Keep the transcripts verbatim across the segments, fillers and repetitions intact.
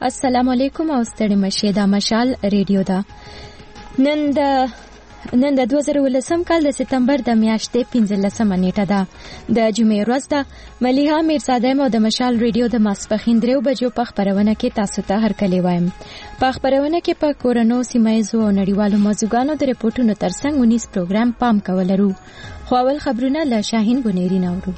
السلام علیکم او ستړي مشه دا مشال ریډیو دا نن د نن د دوه زره ولسم کال د سپتمبر د میاشتې پنځلسمه نیټه ده د جمعې ورځ ده. ملیحه میرزاده مو د مشال ریډیو د ماسپخین دریو بجو په خبرونه کې تاسو ته هرکلی وایم. په خبرونه کې په کورونو سیمایزو او نړیوالو موضوعګانو د ریپورتونو ترڅنګ ونیس پروګرام پام کولرو. خو اول خبرونه له شاهین بنيري نورو.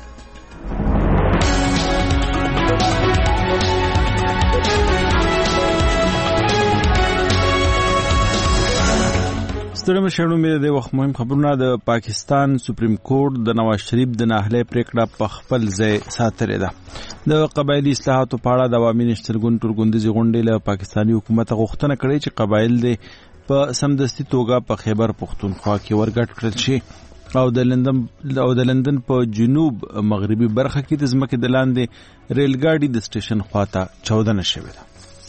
ستړي مشرانو مې د وخت مهم خبرونه. د پاکستان سپریم کورټ د نواز شریف د ناهلۍ پریکړه په خپل ځای ساتلې ده. د قبایلی اصلاحاتو په اړه د عوامي نشترګون ټولګوندیزې غونډې له پاکستاني حکومت غوښتنه کړې چې قبایل د په سمدستي توګه په خیبر پختونخوا کې ورګډ کړل شي او د لندن او د لندن په جنوب مغربي برخه کې د ځمکې د لاندې ریل ګاډي د سټیشن خواته چاودنه شوې ده.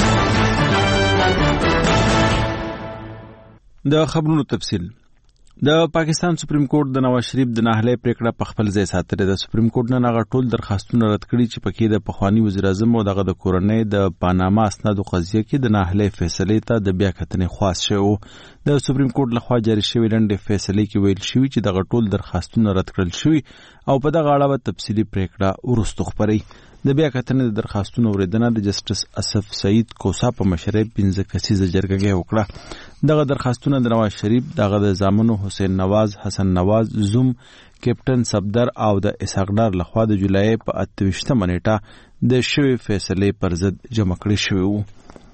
د خبرونو تفصیل. د پاکستان سپریم کورټ د نواز شریف د ناهلۍ پریکړه په خپل ځای ساتلې ده. سپریم کورټ نن هغه ټول درخواستونه رد کړي چې پکې د پخوانی وزیر اعظم او دغه د کورنۍ د پاناما اسنادو قضیه کې د ناهلۍ فیصلې ته د بیا کتنې خواست شوی. د سپریم کورټ لخوا جاری شوی لنډې فیصلې کې ویل شوی چې دغه ټول درخواستونه رد کړل شوی او په دغه اړه به تفصیلي پریکړه وروسته خپري. د بیا کتنې د درخواستونو اوریدنه د جسټس اسف سعید کوسا په مشرۍ پنځه کسیزه جرګه وکړه. دغه درخواستونه د نواز شریف دغه د زامنو حسین نواز، حسن نواز، زوم، کیپټن صفدر او د اسحاق ډار لخوا د جولای په اتهویشتمه نیټه د شوی فیصلې پر ضد جمع کړي شوی وو.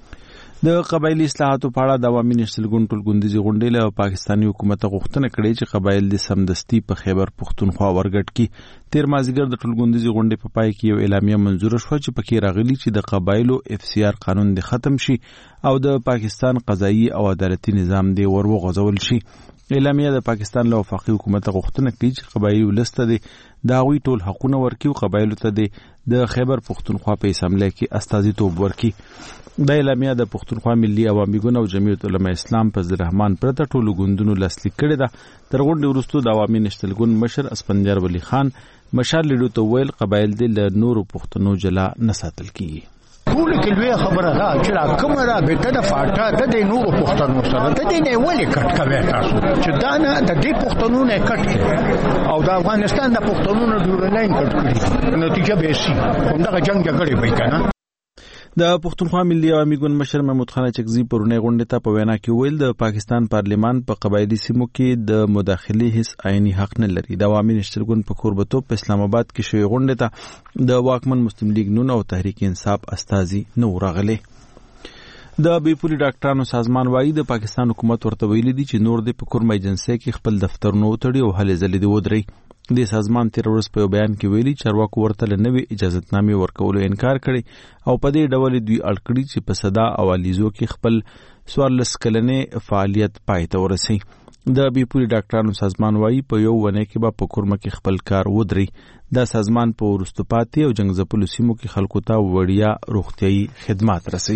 د قبایلی اصلاحاتو په اړه د عوامي نشترګون ټولګوندیزې غونډې له پاکستاني حکومت غوښتنه کړې چې قبایل د سمدستي په خیبر پختونخوا ورګډ کړي. تیر مازیګر د ټولګوندیزې غونډې په پای کې یو اعلامیه منظور شوه چې پکې راغلي چې د قبایلو اف سی آر قانون د ختم شي او د پاکستان قضایي او عدالتي نظام دی ورغځول شي. اعلامیه د پاکستان له وفاقي حکومت غوښتنه کوي چې قبایلی ولسته د داوی ټول حقونه ورکړي او قبایلو ته د خیبر پختونخوا په اسمبلی کې استازیتوب ورکړي. د اعلامیه د پختونخوا ملي عوامي ګوند او جمعیت علماء اسلام په رحمان پرته ټولو ګوندونو لاسلیک کړي ده. تر غونډې وروسته د عوامي نشترګون مشر اسفندیار ولی خان مشال لیډو ته ویل قبایل د له نورو پښتنو جلا نه ساتل کیږي. ټول کې لوی خبره ده چې کومه را به ته د فاټا د دې نورو پښتنو سره د دې نه ولې کټ کوي تاسو چې دا نه د دې پښتنو نه کټ او د افغانستان د پښتنو نه جوړ نه کټ کړي نتیجه به شي همدغه جنگ جګړه به کنه. د پښتونخوا ملي عوامي ګوند مشر محمود خان چکزي پرونی غونډه ته په وینا کې ویل د پاکستان پارلیمان په قبایلی سیمو کې د مداخلي هیڅ عیني حق نه لري. د عوامي نشترګون په کوربتوب په اسلام آباد کې شوی غونډه ته د واکمن مسلم لیگ نون او تحریک انصاف استازي نو راغلي. د بیپوري ډاکټرانو سازمان وايي د پاکستان حکومت ورته ویلي دي چې نور د پکورم ایجنسی کې خپل دفترونه وتړي او هلې ځلې دی ودري. د سازمان تیر ورځ په بیان کې ویلي چارواکو ورته نوې اجازهتنامې ورکولو انکار کړي او په دې ډول دوی اړکړي چې په صدا او الیزو کې خپل څوارلس کلنې فعالیت پای ته ورسي. د بیپوري ډاکټرانو سازمان وايي په یو ونه کې به په کورمه کې خپل کار ودري. دا سازمان په وروسته پاتې او جنگ ځپلو سیمو کې خلکو ته وړیا روغتيایي خدمات رسوي.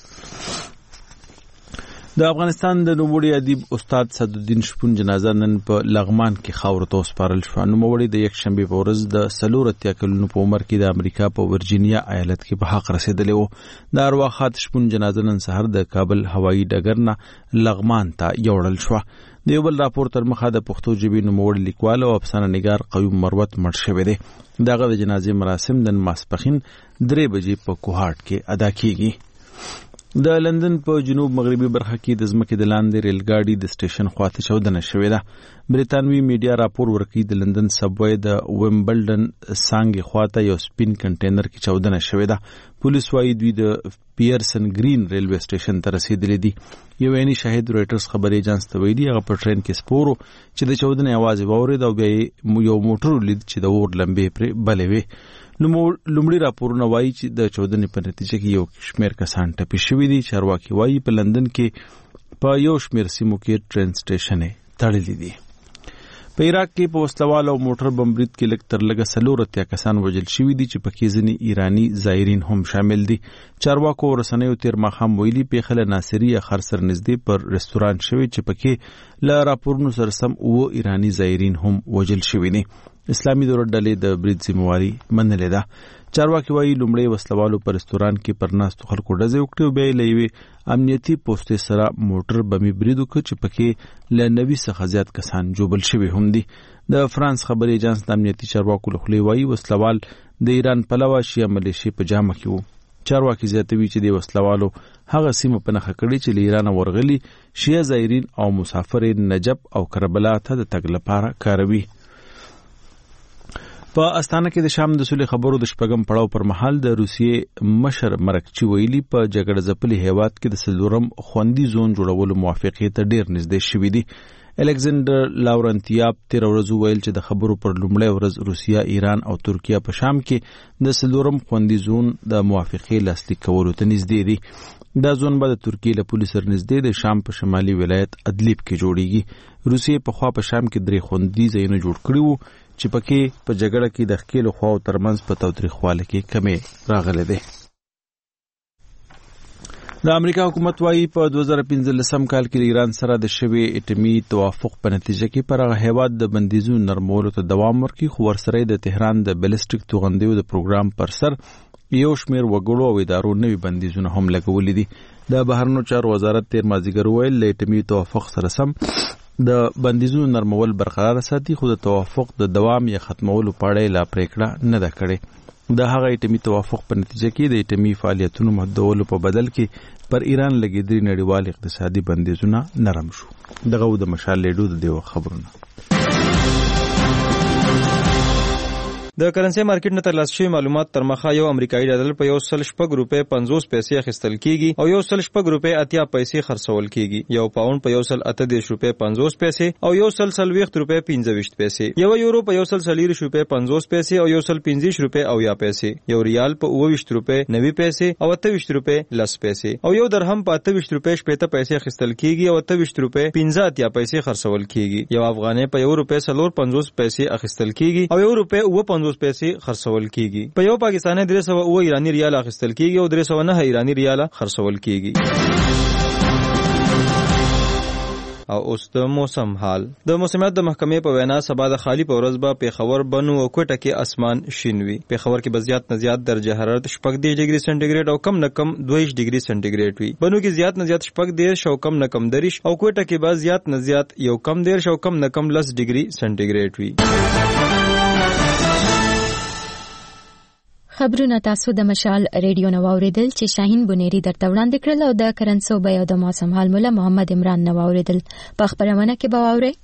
د افغانستان د نوموړي ادیب استاد صدالدین شپون جنازه نن په لغمان کې خاورو ته وسپارل شوه. نوموړي د یک شنبه په ورځ د څلور اتیا کلونو په عمر کې د امریکا په ورجینیا ایالت کې په حق رسیدلی و. د ارواښاد شپون جنازه نن سحر د کابل هوایي ډګر نه لغمان ته یوړل شوه. د یو بل راپور تر مخه د پښتو ژبې نوموړي لیکوال او افسانه نګار قیوم مروت مړ شوی دی. دغه د جنازې مراسم نن ماسپښین درې بجې په کوهاټ کې ادا کیږي. د لندن په جنوب مغربي برخه کې د ځمکې د لاندې ریل ګاډي د سټیشن خواته چاودنه شوې ده. بریتانوي میډیا راپور ورکوي د لندن سبوی د ویمبلډن څانګې خواته یو سپین کنټینر کې چاودنه شوې ده. پولیس وايي دوی د پیرسن گرین ریلوی سټیشن ته رسیدلي دي. یو عیني شاهد رويټرز خبري ایجنس ته ویلي هغه په ټرین کې سپورو چې د چاودنې आवाज واورید او بیا یو موټر لید چې د اور لمبې پر بلې وي. لومړی راپورونه وایي چې د چاودنې په نتیجه کې یو شمېر کسان ټپي شوي دي. چارواکي وایي په لندن کې په یو شمېر سیمو کې ټرین سټیشن تړلي دي. په عراق کې په وسلوال او موټر بمبرید کې لږ تر لږه څلور اتیا کسان وژل شوي دي چې پکې ځینې ایراني زایرین هم شامل دي. چارواکو رسنیو تیر ماښام ویلي پیښه له ناصري اخر سر نږدې پر رستوران شوی چې پکې له راپورونو سره سم اووه ایراني زایرین هم وژل شوي دي. اسلامي دولت ډلې د برید ذمہواري منلې ده. چارواکي وایي لومړی وسلوالو په رستوران کې پر ناستو خلکو ډزې وکړې او بیا یې له یوې امنیتي پوستې سره موټر بمي برید وکړ چې پکې له نوي څخه زیات کسان جوبل شوي هم دي. د فرانس خبري ایجنس د امنیتي چارواکو له خولې وایي وسلوال د ایران پلوه شیعه ملیشې په جامه کې وو. چارواکي زیاتوي چې د وسلوالو هغه سیمه په نښه کړې چې له ایران ورغلي شیعه زایرین او مسافر نجف او کربلا ته د تګ لپاره کاروي. په استانه کې د شام د سولې خبرو د شپږم پړاو پر مهال د روسیې مشر مرکچي ویلي په جګړه ځپلي هیواد کې د څلورم خوندي زون جوړولو موافقې ته ډیر نږدې شوي دي. الکساندر لاورنتیاپ تیر ورځ ویل چې د خبرو پر لومړی ورځ روسیا، ایران او ترکیه په شام کې د څلورم خوندي زون د موافقې لاسلیک کولو ته نږدې دي. دا زون به د ترکیې له پولې سره نږدې د شام په شمالي ولایت ادلیب کې جوړیږي. روسیې په خوا په شام کې درې خوندي ځایونه جوړ کړي وو چې پکې په جګړه کې د ښکېلو خواو ترمنځ په تاوتریخواله کې کمې راغلې ده. د امریکا حکومت وايي په دوه زره پنځلسم کال کې ایران سره د شوي اټومي توافق په نتیجه کې پر هغه هیواد د بندیزونو نرمولو ته دوام ورکړي، خو ورسره د تهران د بیلسټیک توغندیو د پروګرام پر سر یو شمېر وګړو او ادارو نوي بندیزونه هم لګولي دي. د بهرنیو چارو وزارت تیر مازدیګر ویل له اټومي توافق سره سم د بندیزونو نرمول برقرار ساتي، خو د توافق د دوام یا ختمولو په اړه لا پریکړه نه ده کړې. د هغه اټومي توافق په نتیجه کې د اټومي فعالیتونو محدودولو په بدل کې پر ایران لګیدلي نړیوال اقتصادي بندیزونه نرم شو. دغه د مشال لیډو د دیو خبرونه. د کرنسي مارکیټ نه ترلاسه شوی معلومات تر مخه یو امریکایي ډالر په یو سل شپږ روپۍ پنځوس پیسې اخیستل کیږي او یو سل شپږ روپۍ اتیا پیسې خرڅول کیږي. یو پاوند په یو سل اته دېرش روپۍ پنځوس پیسې او یو سل څلوېښت روپۍ پنځه ویشت پیسې. یو یورو په یو سل څلوېښت روپۍ پنځوس پیسې او یو سل پنځه روپۍ اویا پیسې. یو ریال په اوه ویشت روپۍ نوي پیسې او اته ویشت روپۍ لس پیسې او یو درهم په اته ویشت روپۍ شپېته پیسې اخیستل کیږي او اته ویشت روپۍ پنځه اتیا پیسې خرڅول کیږي. یو افغانۍ په یو روپۍ څلور پنځوس پیسې اخیستل کیږي او یو روپۍ اوه پنځوس پیسې خرڅول کیږي. په یو پاکستاني درې سوه اوه ایرانی ریال اخیستل کیږي او درې سوه نه ایرانی ریال خرڅول کیږي. او اوس د موسم حال. د موسمیات د محکمې په وینا سبا د خالی په ورځ به پیښور، بنو او کوټه کې اسمان شین وي. پیښور کې به زیات نه زیات درجه حرارت شپږ دېرش ډیګري سانتیګریډ او کم نه کم دوه ویشت ډیګري سانتیګریډ وي. بنو کې زیات نه زیات شپږ دېرش او کم نه کم دېرش او کوټه کې به زیات نه زیات یو کم دېرش او کم نه کم لس ډیګري سانتیګریډ وي. خبرونه تاسو د مشال ریډیو نو اوریدل چې شاهین بنيري درته وړاندې کړل او د کرنسو بیا د موسم حال مولا محمد عمران نو اوریدل. په خبرونه کې به واوري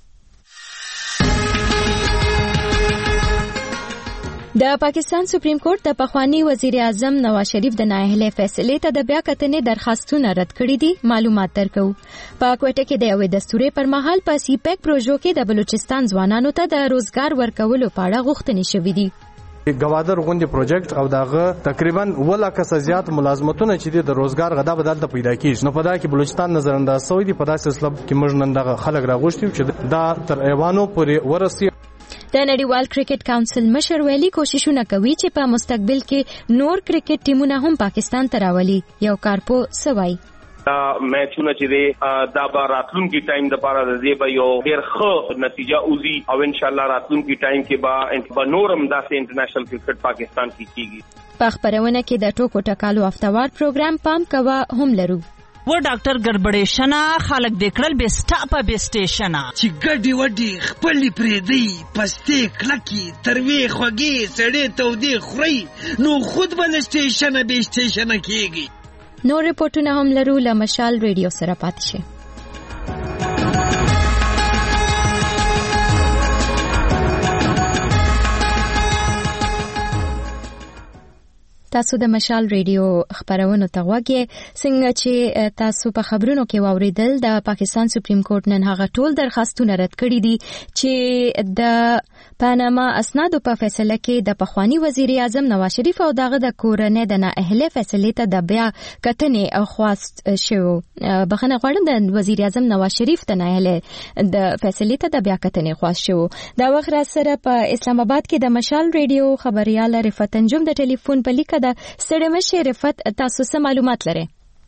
د پاکستان سپریم کورټ د پخوانی وزیر اعظم نواز شریف د نااهلۍ فیصلې ته د بیا کتنې درخواستونه رد کړي دي. معلومات درکو. په کوټه کې د یوې دستوري پر مهال په سی پیک پروژو کې د بلوچستان ځوانانو ته د روزګار ورکولو په اړه غوښتنې شوې دي. گوادر غوندي پروجیکټ او داغه تقریبا ولا کس زیات ملازمتونه چې د روزګار غدا بدل ته پیدا کیږي. نو په دا کې بلوچستان نظر انداز شوی دی. په داسې اسلوب کې موږ نن دغه خلک راغوښتي چې دا تر ایوانو پورې ورسي. د نړیوال کرکټ کونسل مشر ویلي کوششونه کوي چې په مستقبل کې نور کرکټ ټیمونه هم پاکستان ته راولي. یو کارپو سوای دا میچونه چې دی دا به راتلونکي ټایم دپاره د دې به یو ډېر ښه نتیجه وځي او انشاءالله راتلونکي ټایم کې به نور هم داسې انټرنیشنل کرکټ پاکستان کې کیږي. په خبرونه کې د ټوکو ټکالو افتوار پروګرام پام کوه هم لرو. و ډاکټر ګړبړېشنه خلک دې کړل بیسټا په بیسټیشنه چې ګډې وډې خپلې پرېدی پستې کلکې تروې خوږې سړې تودې خورئ نو خود به له سټیشنه بیسټیشنه کیږي. نور رپورټونه هم لرو. له مشال ریډیو سره پاتې شئ. تاسو د مشال ریډیو خبرونو ته غوږی. څنګه چې تاسو په خبرونو کې واوریدل د پاکستان سپریم کورټ نن هغه ټول درخواستونه رد کړي دي چې د پاناما اسنادو په فیصله کې د پخوانی وزیر اعظم نواز شریف او دغه د کورنۍ د نااهلۍ فیصلې ته د بیا کتنې او خواست شو. بخښنه غواړم د وزیر اعظم نواز شریف د نااهلۍ د فیصلې ته د بیا کتنې خواست شو. دا وخت را سره په اسلام آباد کې د مشال ریډیو خبريال رفت انجم د ټلیفون په لیکه د ستړي مشه رفت تاسو سم معلومات لرئ؟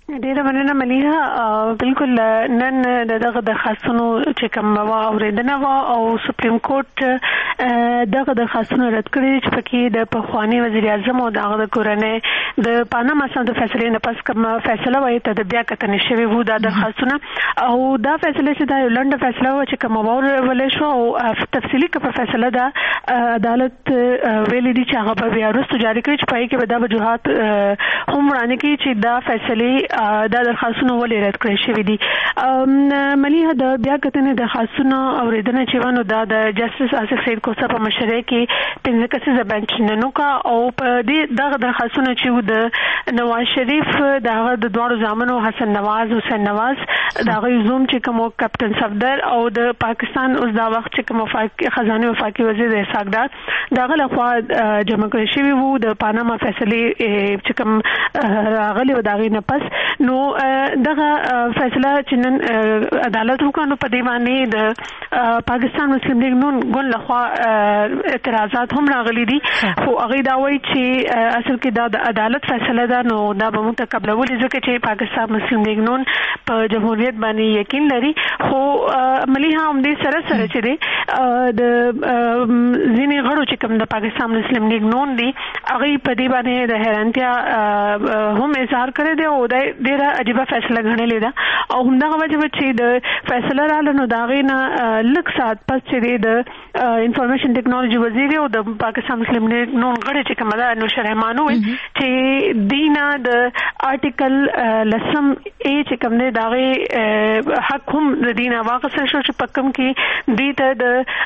ډیره مننه ملیحه. بالکل نن دغه درخواستونو چې کوم واوریدنه وا او سپریم کورټ دغه درخواستونو رد کړي چې پکې د پخوانی وزیر اعظم او دغه د کورنۍ د پاناما سند فیصلې نه پس کوم فیصله وایي ته د بیا کتنې شوی وو دا درخواستونه او دا فیصله چې دا یو لنډه فیصله و چې کوم واورول شو او تفصیلی کوم فیصله دا عدالت ویلي دي چې هغه به بیا وروسته جاری کړي چې پای کې به دا وجوهات هم وړاندې کړي چې دا فیصله دا درخواستونه ولې رد کړی شوی دي. ملیحه د بیا کتنې درخواستونه اوریدنه چې ونه دا د جسټس آصف سید کوڅه په مشرۍ کې پنځه کسیزه بنچ نن وکړه او په دې دغه درخواستونه چې د نواز شریف دغه د دواړو زامنو حسن نواز حسین نواز دغه زوم چې کوم کپټن صفدر او د پاکستان اوس دا وخت چې کوم خزانه وفاقي وزیر اسحاق ډار دغه لخوا جمع کړی شوی وو د پاناما فیصلې چې کوم راغلی و دغه نه پس نو دغه فیصله چې نن عدالت وکړو په دې باندې د پاکستان مسلم لیگ نون ګوند لخوا اعتراضات هم راغلي دي خو هغه دا وایي چې اصل کې دا د عدالت فیصله ده نو دا به موږ ته قبلول ځکه چې پاکستان مسلم لیگ نون په جمهوریت باندې یقین لري. خو ملیحه هم دې سره سره چې دی د ځینې غړو چې کوم د پاکستان مسلم لیگ نون دي هغه په دې باندې د حیرانتیا هم اظهار کړی دی او ډیره عجیبه فیصله غنلې ده او همدغه وجه چې د فیصله رااله نو دا غي نه لږ ساعت پس چې د انفارمیشن ټیکنالوژي وزیر او د پاکستان مسلم لیگ نون غړي چې کومه ده نو شرحمان وي چې دینه د آرټیکل لسم ای چې کوم دی دا غي حق هم د دینه واقع شو چې پکم کې دی ته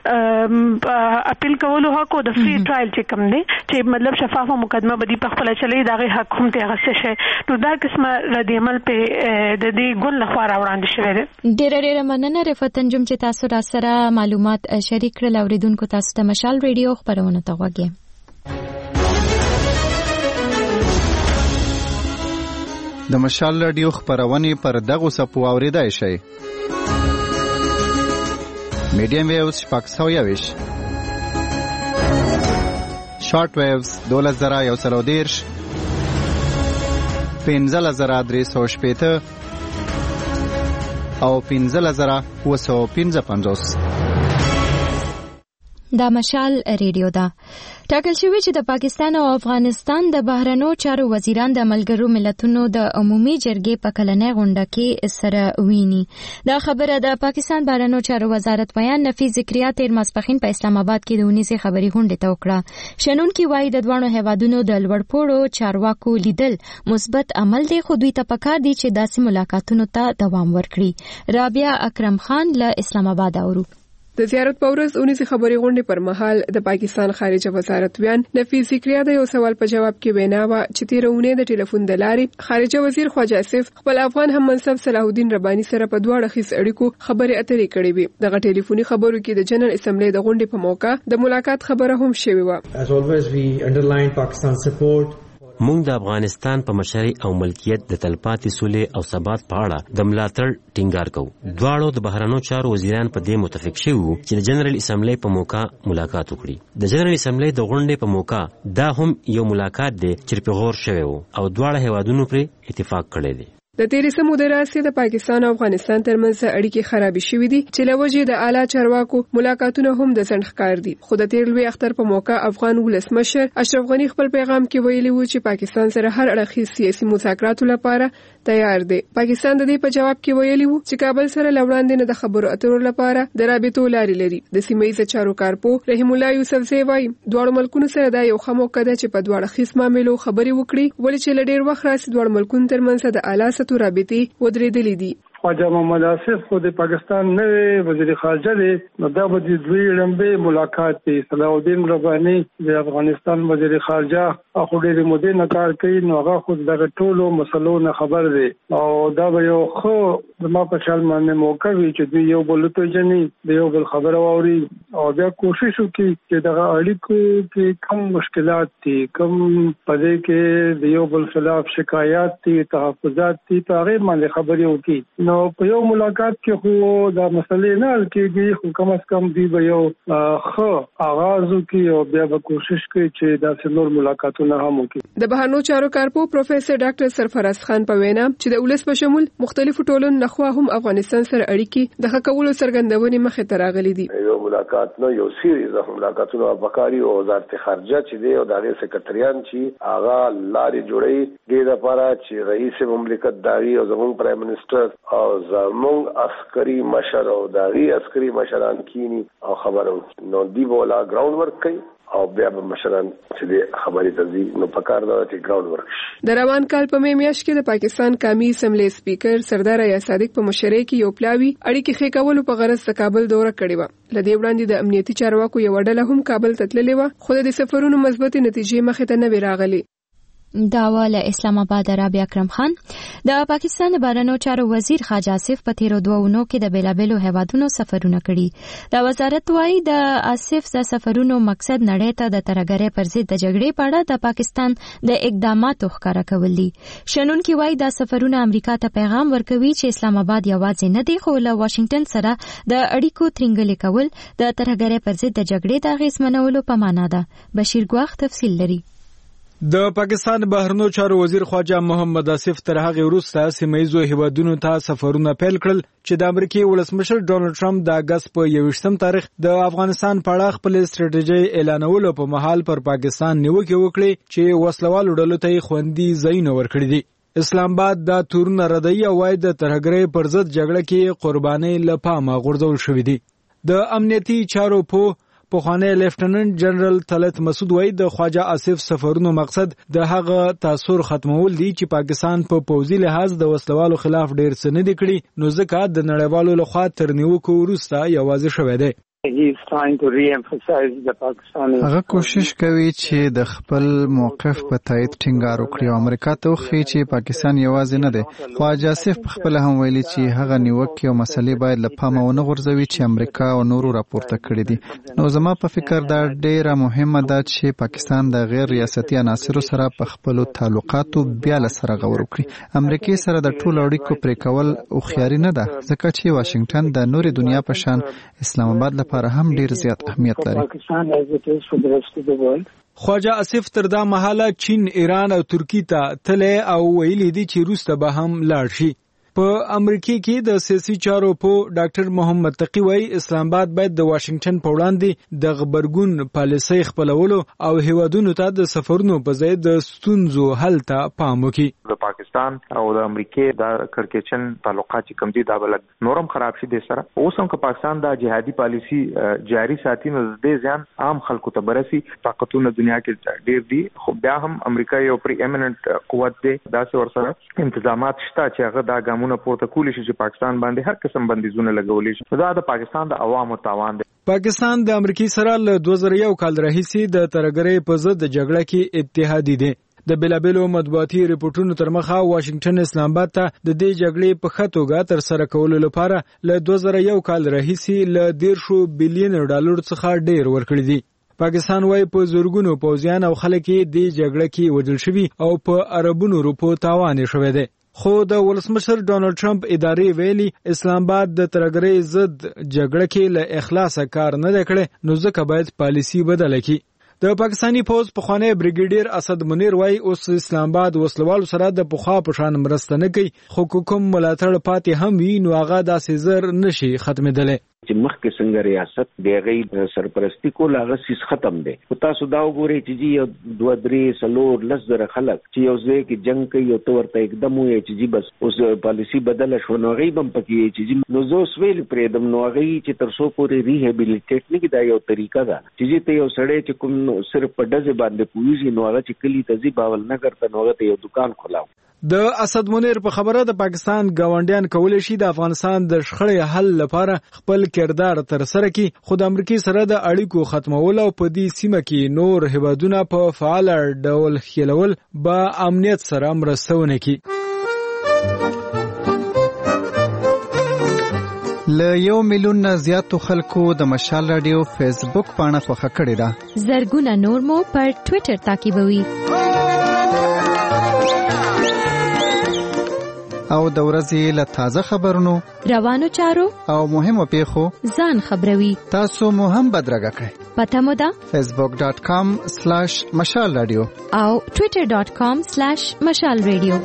د اپیل کولو حق او د فری ټرایل چې کوم دی چې مطلب شفافه مقدمه بدی په خپل چلی دا غي حق هم ته غسه شي نو دا قسمه ردی عمل په د دې ګل لخوا راوړاندې شوی دی. ډیره ډیره مننه رفعت انجم چې تاسو را سره معلومات شریک کړل. اوریدونکو تاسو ته مشال ریډیو خبرونه ته وګورئ. د مشال ریډیو خبرونه پر دغه سپو اوریدای شي. میډیم ویوز شپږ سوه یویش شارټ ویوز دولس زره یو سل او دېرش پنځه زره درې سوه شپېته او پنځه زره اووه سوه پنځه پنځوس. دا مشال ریډیو ده. ټاکل شوی چې د پاکستان او افغانستان د بهرنیو چارو وزیران د ملګرو ملتونو د عمومي جرګې په کلنۍ غونډه کې سره ویني. دا خبره د پاکستان بهرنیو چارو وزارت بیان نفیس ذکریا تیر ماسپښین په اسلام آباد کې د اونیزې خبري غونډې ته وکړه. شنونکي وایي د دوه هیوادونو د لوړپوړو چارواکو لیدل مثبت عمل دی خو دوی ته پکار دي چې داسې ملاقاتونو ته دوام ورکړي. رابعه اکرم خان له اسلام آباد اورو. د زیارت په ورځ اونیزې خبري غونډې پر مهال د پاکستان خارجه وزارت ویان نفیس ذکریا د یو سوال په جواب کې وینا وا چې تیرونه د ټلیفون د لارې خارجه وزیر خواجه اسف خپل افغان هم منصب صلاح الدین ربانی سره په دوه اړخیز اړیکو خبرې اترې کړې وي. دغه ټلیفوني خبرو کې د جنرال اسمبلی د غونډې په موقع د ملاقات خبره هم شوې و. As always we underline Pakistan support موږ د افغانستان په مشرۍ او ملکیت د تلپاتې سولې او ثبات په اړه د ملاتړ ټینګار کوو. دواړو د بهرنیو چارو وزیران په دې متفق شوي وو چې د جنرال اسمبلی په موقع ملاقات وکړي. د جنرال اسمبلی د غونډې په موقع دا هم یو ملاقات دی چې په غور شوی وو او دواړه هیوادونو پرې اتفاق کړی دی. د تیرې سمودې راځي د پاکستان او افغانستان ترمنځ اړیکې خرابې شوې دي چې لوجې د اعلی چارواکو ملاقاتونه هم د ځنډ ښکار دي. خو د تیر لوی اختر په موقع افغان ولسمشر اشرف غنی خپل پیغام کې ویلي وو چې پاکستان سره هر اړخیز سیاسي مذاکراتو لپاره تیار دی. پاکستان د دې په جواب کې ویلي وو چې کابل سره لوړاندې نه د خبرو اترو لپاره د رابطو لارې لري. د سیمه‌ییز چارو کارپو رحیم الله یوسفزی وایي دواړو ملکونو سره دا یو ښه موقع ده چې په دواړو اړخیز معاملو خبرې وکړي ولې چې له ډېر وخت راځي دواړو ملکونو ترمنځ د اعلی سطحو رابطې ودرېدلې دي. خواجه محمد آصف خو د پاکستان نوی وزیر خارجه دی نو دا به د دوی لمبه ملاقات دی. صلاح الدین ربانی د افغانستان وزیر خارجه خو ډېر مودې نه کار کوي نو هغه خو د ټولو مسلو نه خبر دی او دا به یو خو زما په خیال باندې موقع وي چې دوی یو بل ته جني د یو بل خبره واوري او بیا کوشش وکړي چې دغه اړیکو کې کم مشکلات دي کم پدې کې د یو بل خلاف شکایات دي تحفظات دي په هغه باندې خبرې وکړي. نو په یو ملاقات کې خو دا مسلې نه حل کېږي خو کم از کم دی به یو ښه آغاز وکړي او بیا به کوشش کوي چې داسې نور ملاقاتونه کارونه هم وکړي. د بهرنیو چارو کارپو پروفیسور ډاکټر سرفراز خان په وینا چې د ولس په شمول مختلفو ټولنو لخوا هم افغانستان سره اړیکې د ښه کولو څرګندونې مخې ته راغلي دي. یو ملاقات نه یو سیریز د ملاقاتونو بکاری او وزارت خارجه چې دی او دغه سکرټریان چې هغه لارې جوړي د لپاره چې رئیس مملکت داغي او زموږ پرایم منسٹر او زموږ عسکري مشر او داغي عسکري مشران کینی او خبرو نو دی بولا ګراوند ورک کوي او بیا به مشران چې د خبرې تزي نو پکار دا چې ګراوند ورک شي. د روان کال په مې میاشت کې د پاکستان قومي اسمبلی سپیکر سردار یا صادق په مشرۍ کې یو پلاوی اړیکې ښه کولو په غرض د کابل دوره کړې و. لدې وړاندې د امنیتي چارواکو یو ډله هم کابل ته تللې و خو د سفرونو مثبت نتیجې مخې ته نه راغلي. داواله اسلام آباد رابعه اکرم خان د پاکستان بهرنیو چارو وزیر خواجه آصف په تیرو دوه اونو کې د بیلابیلو هیوادونو سفرونه کړي. د وزارت وايي د آصف د سفرونو مقصد نړۍ ته د ترهګرۍ پر ضد د جګړې په اړه د پاکستان د اقداماتو ښکاره کول دي. شنونکي وايي دا سفرونه امریکا ته پیغام ورکوي چې اسلام آباد یوازې نه دی خو له واشنگټن سره د اړیکو ترنګلې کول د ترهګرۍ پر ضد د جګړې د اغېزمنولو په معنا ده. بشیر ګواخ تفصیل لري. د پاکستان بهرنیو چارو وزیر خواجه محمد آصف تر هغه وروسته سیمه ییزو هیوادونو ته سفرونه پیل کړل چې د امریکای ولسمشر ډونالد ټرمپ د اگست په یوویشتم تاریخ د افغانستان په اړه خپل ستراتیژي اعلانولو په مهال پر پاکستان نیوکې وکړي چې وسلوالو ډلو ته خوندي ځایونه ورکړي دي. اسلام آباد د تورونه ردی او وايي د ترهګرۍ پر ضد جګړه کې قرباني لپاره غورځول شوې دي. د امنیتي چارو په پخوانی لیفټیننټ جنرال طلعت مسعود وایي د خواجه آصف سفرونو مقصد د هغه تاثیر ختمول دي چې پاکستان په پوځي لحاظ د وسلوالو خلاف ډیر څه نه دي کړي نو ځکه د نړیوالو لخوا تر نیوکو وروسته یوازې شوی دی. هغه کوشش کوي چې د خپل موقف په تایید ټینګار وکړي او امریکا ته وښيي چې پاکستان یوازې نه دی. خواجه آصف په خپل هم ویلي چې هغه نیوکې او مسلې باید له پامه ونه غورځوي چې امریکا او نورو راپورته کړي دي. نو زما په فکر دا ډیره مهمه ده چې پاکستان د غیر ریاستي عناصرو سره په خپل تعلقاتو بیا له سره غور وکړي. امریکای سره د ټولو اړیکو پرې کول خوخياري نه ده ځکه چې واشنگټن د نوري دنیا په شان اسلام آباد لپاره هم ډیر زیات اهمیت لري. خواجه آصف تر دا مهاله چین، ایران او ترکی ته تله او ویلي دي چې روس ته به هم لاړ شي. په امریکا کې د سیاسي چارو په ډاکټر محمد تقی وایي اسلام آباد باید د واشنگټن په وړاندې د غبرګون پالیسۍ خپلولو او هیوادونو ته د سفرونو په ځای د ستونزو حل ته پام وکړي. د پاکستان او د امریکا د کړکېچن تعلقات چې کوم دي دا بل نورم خراب شي. د سره اوس هم که پاکستان د جهادي پالیسي جاری ساتي نو د ځان عام خلکو ته برسي. طاقتونه دنیا کې ډېر دي خو بیا هم امریکا یو پری ایمننت قوت دی. داسې ورسره انتظامات شته چې هغه دا ګامونه پورته کولی شي چې پاکستان باندې هر قسم بندیزونه لګولي شي. دا د پاکستان د عوامو تاوان دی. پاکستان د امریکای سره له دوه زره یو کال راهیسې د ترهګرۍ په ضد جګړه کې اتحادي دی. د بیلابیلو مطبوعاتي ریپورتونو تر مخه واشنگټن اسلام آباد ته د دې جګړې په ښه توګه تر سره کولو لپاره له دوه زره یو کال راهیسې له دیرشو بلین ډالر څخه ډیر ورکړي دي. پاکستان وايي په زورګونو پوځیان او خلک یې د جګړه کې وژل شوي او په اربونو روپو تاوان شوی دی. خو د ولسمشر ډونالد ټرمپ ادارې ویلي اسلام آباد د ترهګرۍ ضد جګړه کې له اخلاصه کار نه دی کړی نو ځکه باید پالیسي بدله کړي. د پاکستانی پوز پخوانی بریګیډیر اسد منیر وايي اوس اسلام آباد وسلوالو سره د پخوا په شان مرسته نه کوي خو کوم ملاتړ پاتې هم وي نو هغه داسې زر نشي ختمېدلی. چې مخکې څنګه ریاست د هغې سرپرستی کول هغه سیس ختم دی. خو تاسو دا وګورئ چې جی یو دوه درې څلور لس زره خلک چې یو ځای کې جنګ کوي او ته ورته اقدام وایي چې جی بس اوس پالیسي بدله شوه نو هغوی به هم پکې چې جی نو زه اوس ویل پرېږدم نو هغوی چې تر څو پورې ریهیبلیټیټ نه کړي دا یو طریقه ده چې جی ته یو سړی چې کوم صرف په ډزې باندې پوهېږي نو هغه چې کلي ته ځي باولنګر ته نو هغه ته یو دکان خلاو. د اسد منیر په خبره د پاکستان ګاونډیان کولی شي د افغانستان د شخړې حل لپاره خپل کردار تر سره کړي خو د امریکای سره د اړیکو ختمول او په دې سیمه کې نور هیوادونه په فعال ډول خلول به امنیت سره مرسته ونه کړي. له یو میلیون نه زیاتو خلکو د مشال رادیو فیسبوک پاڼه خوښه کړې ده. زرګونه نور مو پر ټوئیټر تعقیبوي. او د ورځې له تازه خبرونو روانو چارو او مهمو پیښو ځان خبروي. تاسو مو هم بدرګه کړئ. پته مو ده فیسبوک ډاٹ کام سلیش مشال رادیو او ټویټر ډاٹ کام سلیش مشال رادیو.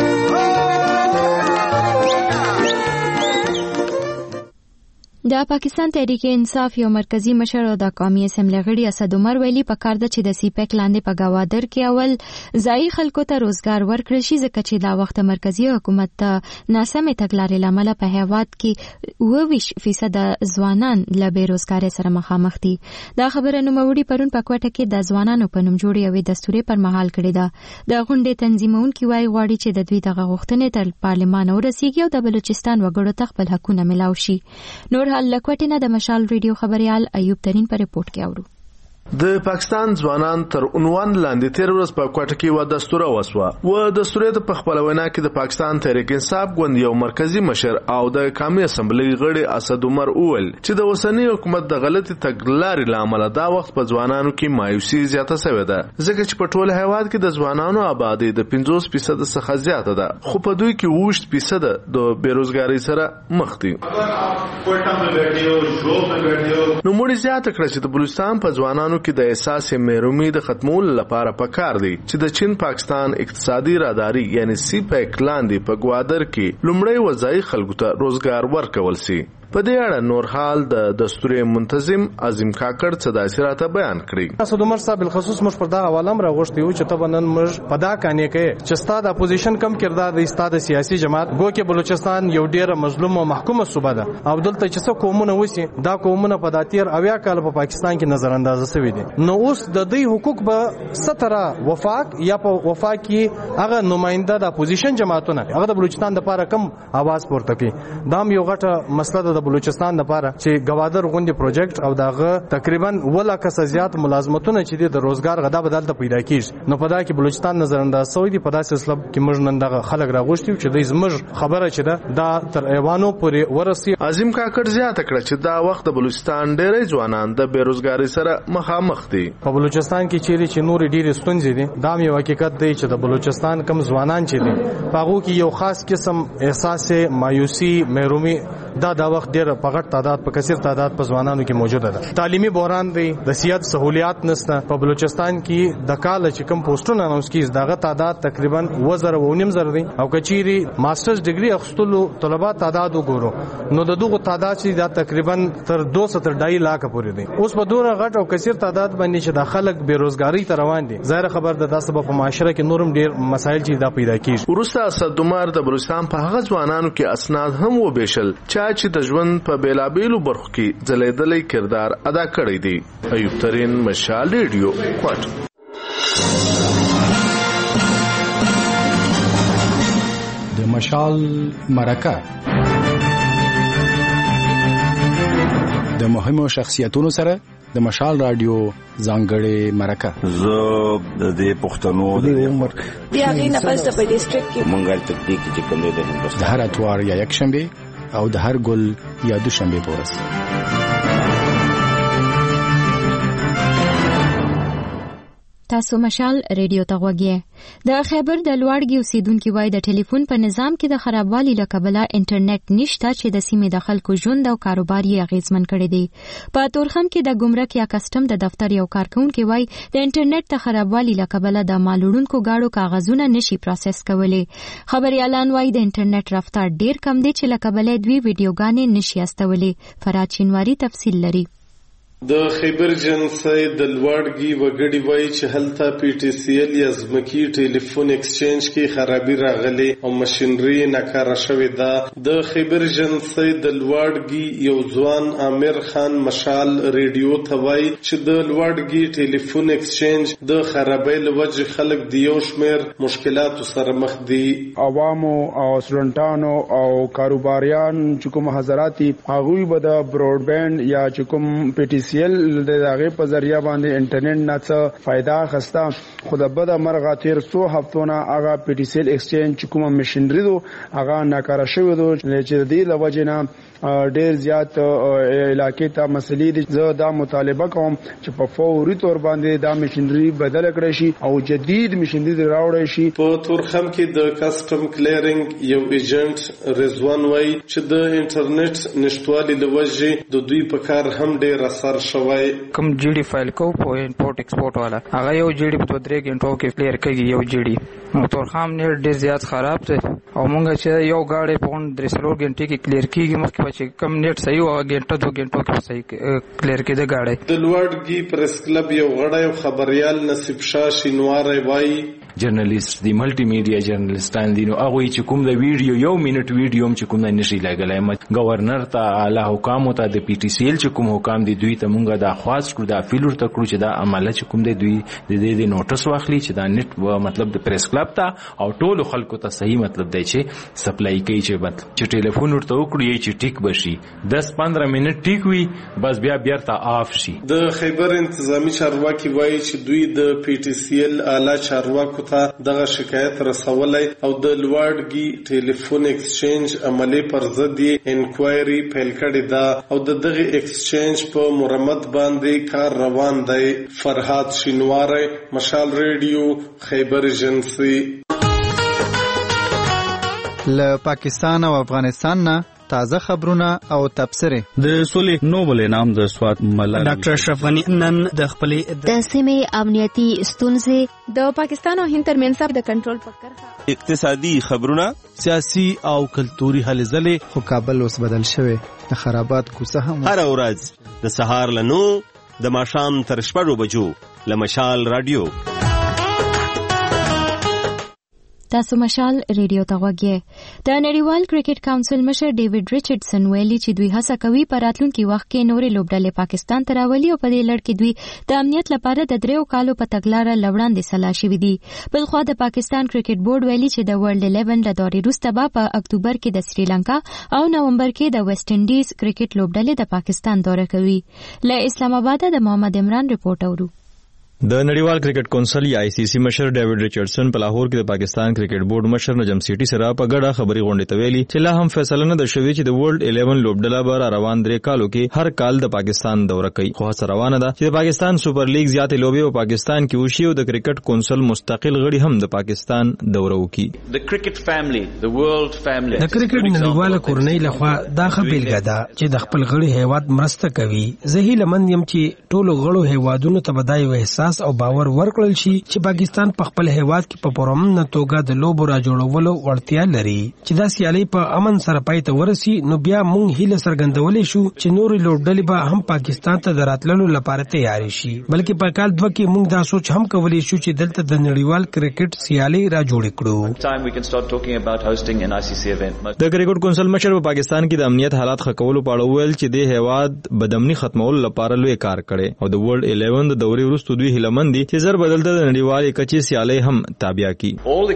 د پاکستان تحریک انصاف یو مرکزی مشر او د قومي اسمبلی غړي اسد عمر ویلي پکار د چې د سی پیک لاندې په گوادر کې اول ځای خلکو ته روزګار ورکړي شي ځکه چې دا وخت مرکزی حکومت ته ناسمه تګلارې لامل په هیواد کې اوه فیصد ځوانان له بیروزګارۍ سره مخامخ دي. دا خبره نوموړي پرون په کوټه کې د ځوانانو په نوم جوړې او دستوري پر مهال کړې ده. د غونډې تنظیمونکي وايي غواړي چې د دوی دغه غوښتنې تر پارلمان ورسیږي او د بلوچستان وګړو ته خپل حقونه ملاو شي. نور لکوټینه د مشال ریډیو خبريال ایوب ترين په ریپورت کې اورو. د پاکستان ځوانان تر عنوان لاندې تیر ورځ په کوټه کې و دستور وسوه و دستور ته په خپل وینا کې د پاکستان تحریک انصاف ګوند یو مرکزی مشر او د قومي اسمبلی غړي اسد عمر اول چې د وسنی حکومت د غلطي تګلارې لامل دا وخت په ځوانانو کې مایوسي زیاته شوې ده ځکه چې په ټول هیواد کې د ځوانانو آبادی د پنځوس فیصد څخه زیاته ده خو په دوی کې اووه فیصد د بیروزګاری سره مخ دي. نو موږ زیاته کړ چې د بلوچستان په ځوانانو کې د احساس محرومي د ختمولو لپاره پکار دي چې د چین پاکستان اقتصادي راداري یعنی سی پیک لاندې په گوادر کې لومړی وځای خلکو ته روزګار ورکول شي. په دې اړه نور حال د دستوري منتظم عظیم کاکړ څه داسې راته بیان کړی. اسد عمر صاحب بالخصوص مش پر دا حواله مر غوښتي و چې تبنن مر پدا کانې کې چې ستاد اپوزیشن کم کردار د استاد سیاسي جماعت گو کې بلوچستان یو ډیر مظلوم او محکومه صوبه ده او دلته چې څو قومونه وسی دا قومونه په داتیر اویا کال په پاکستان کې نظر انداز شوی دي. نو اوس د دوی حقوق به ستره وفاق یا په وفاق کې هغه نماینده د اپوزیشن جماعتونه هغه د بلوچستان د لپاره کم आवाज پورته کوي. دا یو غټه مسله د بلوچستان لپاره چې گوادر غونډې پروجیکټ او داغه تقریبا ولاکه زیات ملازمتونه چې د روزګار غدا بدل ته پیدا کیږي. نو په دا کې بلوچستان نظر انداز شوی دی. په داسې اسلوب کې موږ نن دغه خلک راغوښتي چې د زموږ خبره چې ده دا تر ایوانو پورې ورسي. عظیم کاکړ زیاته کړه چې دا وخت د بلوچستان ډېری ځوانان د بیروزګاری سره مخامخ دي. په بلوچستان کې چیرې چې نور ډېرې ستونزې دي دا یو حقیقت دی چې د بلوچستان کم ځوانان چې دي هغه کې یو خاص قسم احساس مایوسی محرومي دا دا وخت ډېر په غټ تعداد په کثیر تعداد په ځوانانو کې موجوده ده. تعلیمي بحران دی د صحت سہولیات نشته. په بلوچستان کې د کال چې کم پوسټونه اناونس کیږي داغه تعداد تقریبا وزر و نیم زر دی او کچيري ماسترز ډیګري اخستلو طلبات تعداد وګورو نو د دغه تعداد چې دا تقریبا تر دوه سوه تر ډای لاکه پورې دی. اوس په دوره غټ او کثیر تعداد باندې چې د خلک بیروزګاری ته روان دي ظاهر خبر د تاسو په معاشره کې نورم ډیر مسایل چې دا پیدا کیږي. ورسته اسد عمر د بلوچستان په هغه ځوانانو کې اسناد هم وبېشل چې د ژوند په بیلابېلو برخو کې ځلېدلې کردار ادا کړی دی. ایوب ترين مشال ریډیو کوټ. د مشال مرکه د مهمو شخصیتونو سره د مشال رادیو ځانګړې مرکه. زه د دې پښتنو د عمر دی هغه نه پس په ډیسټریکټ کې مونږه تکتیک چې کوم د هندوستان د هر اتوار یا یک شنبه او د هر ګل یا دوشنبه په ورځ. تاسو مشال ریډیو ته غوږی. د خیبر د لوړګي اوسیدونکو وای د ټلیفون په نظام کې د خرابوالي لکبله انټرنیټ نشته چې د سیمې د خلکو ژوند او کاروبار یې اغیزمن کړی دی. په تورخم کې د ګمرک یا کسٹم د دفتر یو کارکونکو وای د انټرنیټ د خرابوالي لکبله د مالوړونکو گاډو کاغذونه نشي پروسس کولی. خبريالان وای د انټرنیټ رفتار ډیر کم دی چې لکبله دوی ویډیوګانې نشي استولی. فراد چینواری تفصیل لري. د خیبر جنسي د لوړګي وګړي وایي چې هلته پی ټی سی ال یا ځمکي ټلیفون ایکسچینج کې خرابي راغلي او ماشينري ناکاره شوې ده. د خیبر جنسي د لوړګي یو ځوان عامر خان مشال ریډیو ته وایي چې د لوړګي ټلیفون ایکسچینج د خرابۍ لوجه خلک د یو شمیر مشکلاتو سره مخ دي. عوامو او سټډنټانو او کاروباریان چې کوم حضراتي هغوی به د براډ بانډ یا چې کوم پی ټی سی ال د هغه په ذریعہ باندې انټرنیټ نه څه फायदा خستا خود بده مرغه تیر څو هفتونه هغه پی ټی سی ال ایکسچینج کوم ماشينري دو هغه ناکاره شوی دو چې د دې لوجنه ډیر زیات علاقې ته مسلې دي. زه دا مطالبه کوم چې په فوري تور باندې دا مشینری بدل کړی شي او جدید مشینری راوړی شي. په تورخم کې د کسټم کلیرینګ یو ایجنټ رضوان وای چې د انټرنیټ نشټوالي لوجه د دوی په کار هم ډیر اثر شوی. کوم جی ډي فایل کو په امپورټ ایکسپورټ والا هغه یو جی ډي په درې غنټو کې کلیر کوي. یو جی ډي تورخم نه ډیر زیات خراب دی او مونږ چې یو غاړي په درې سلور غنټې کې کلیر کیږي مخکې چې کم نیټ صحیح او غنټه دوه غنټو کې صحیح کلیر کېده غاړي. د لوړګي پریس کلب یو غړی خبريال نصیب شاه شینوار وای جرنالیست دی ملټي میډیا جرنالیستان دي نو هغه چې کوم د ویډیو یو منټ ویډیو چې کوم نه نشي لګلای مت گورنر ته اعلی حکام ته د پی ټی سی ال چې کوم حکام دي دوی ته مونږه د خواص کړو د فیلور ته کړو چې دا عمله چې کوم دی دوی د دې د نوټس واخلي چې دا نت و مطلب د پریس کلب ته او ټول خلکو ته صحیح مطلب دی چې سپلای کوي چې مطلب چې ټلیفون ورته وکړي چې ټیک بشي دس پندرہ منټ ټیک وي بس بیا بیرته آف شي. د خیبر انتظامی چارواکي وایي چې دوی د پی ټی سی ال اعلی چارواکو ته دغه شکایت رسولای او د لوړګي ټلیفون ایکسچینج عملی پر ضد انکوایری پیل کړې ده او د دغه ایکسچینج په مرمت باندې کار روان دی. فرهاد شینوار، مشال ریډیو، خیبر ایجنسی. له پاکستان او افغانستان نه تازه خبرونه او تبصره. د سولې نوبل انعام د سوات ملالي ډاکټر اشرف غنی نن د خپلې د سیمې امنیتي ستونزې د پاکستان او هند ترمنځ د کنټرول فکر اقتصادي خبرونه سیاسي او کلتوري هلې ځلې. خو کابل اوس بدل شوی د خرابات کوڅه هم هر ورځ د سهار لنو د ماښام تر شپږو بجو له مشال رادیو. تاسو مشال ریډیو ته غوږی. د نړیوال کرکټ کونسل مشر ډیوډ ریچارډسن ویلي چې دوی هڅه کوي په راتلونکي وخت کې نورې لوبډلې پاکستان ته راولي او په دې لړ کې دوی د امنیت لپاره د دریو کالو په تګلاره لوړاندې سلا شوي دي. بلخوا د پاکستان کرکټ بورډ ویلي چې د ورلد الیون له دورې وروسته به په اکتوبر کې د سریلانکا او نومبر کې د ویسټ انډیز کرکټ لوبډلې د پاکستان دوره کوي. له اسلام آباد د محمد عمران رپورټ اورو. د نړیوال کرکټ کونسل یا آی سی سی مشر ډیوډ ریچارډسن په لاهور کې د پاکستان کرکټ بورډ مشر نجم سیټي سره په ګډه خبري غونډه ته ویلي چې لا هم فیصله نه ده شوې چې د ورلد الیون لوبډله به روان درې کالو کې هر کال د پاکستان دوره کوي. خو هڅه روانه ده چې د پاکستان سوپر لیګ زیاتې لوبې په پاکستان کې وشي او د کرکټ کونسل مستقل غړي هم د پاکستان دوره وکړي. د کرکټ فیملی د ورلد فیملی د کرکټ نړیواله کورنۍ لخوا دا خبرګه ده چې د خپل غړي هیواد مرسته کوي. زه هیله مند یم چې ټول غړو هیوادونو ته بدای احساس او باور ورکړل شي چې پاکستان په خپل هیواد کې په پرامن توګه د لوبو را جوړولو وړتیا لري. چې دا سیالي په امن سره پای ته ورسي نو بیا موږ هیله څرګندولې شو چې نورې لوبډلې به هم پاکستان ته دراتللو لپاره تیار شي. بلکې په کال دوه کې موږ دا سوچ هم کولی شو چې دلته د نړیوال کرکټ سیالي را جوړ کړو. د کرکټ کونسل مشر په پاکستان کې د امنیت حالات ښه کولو په اړه ویل چې د هیواد بدامني ختمولو لپاره لوی کار کړي او د ورلد الیون د دورې وروسته دوی هیلمن دي چې زر بدلته د نړیوالې کچې سیالۍ هم تابع کی.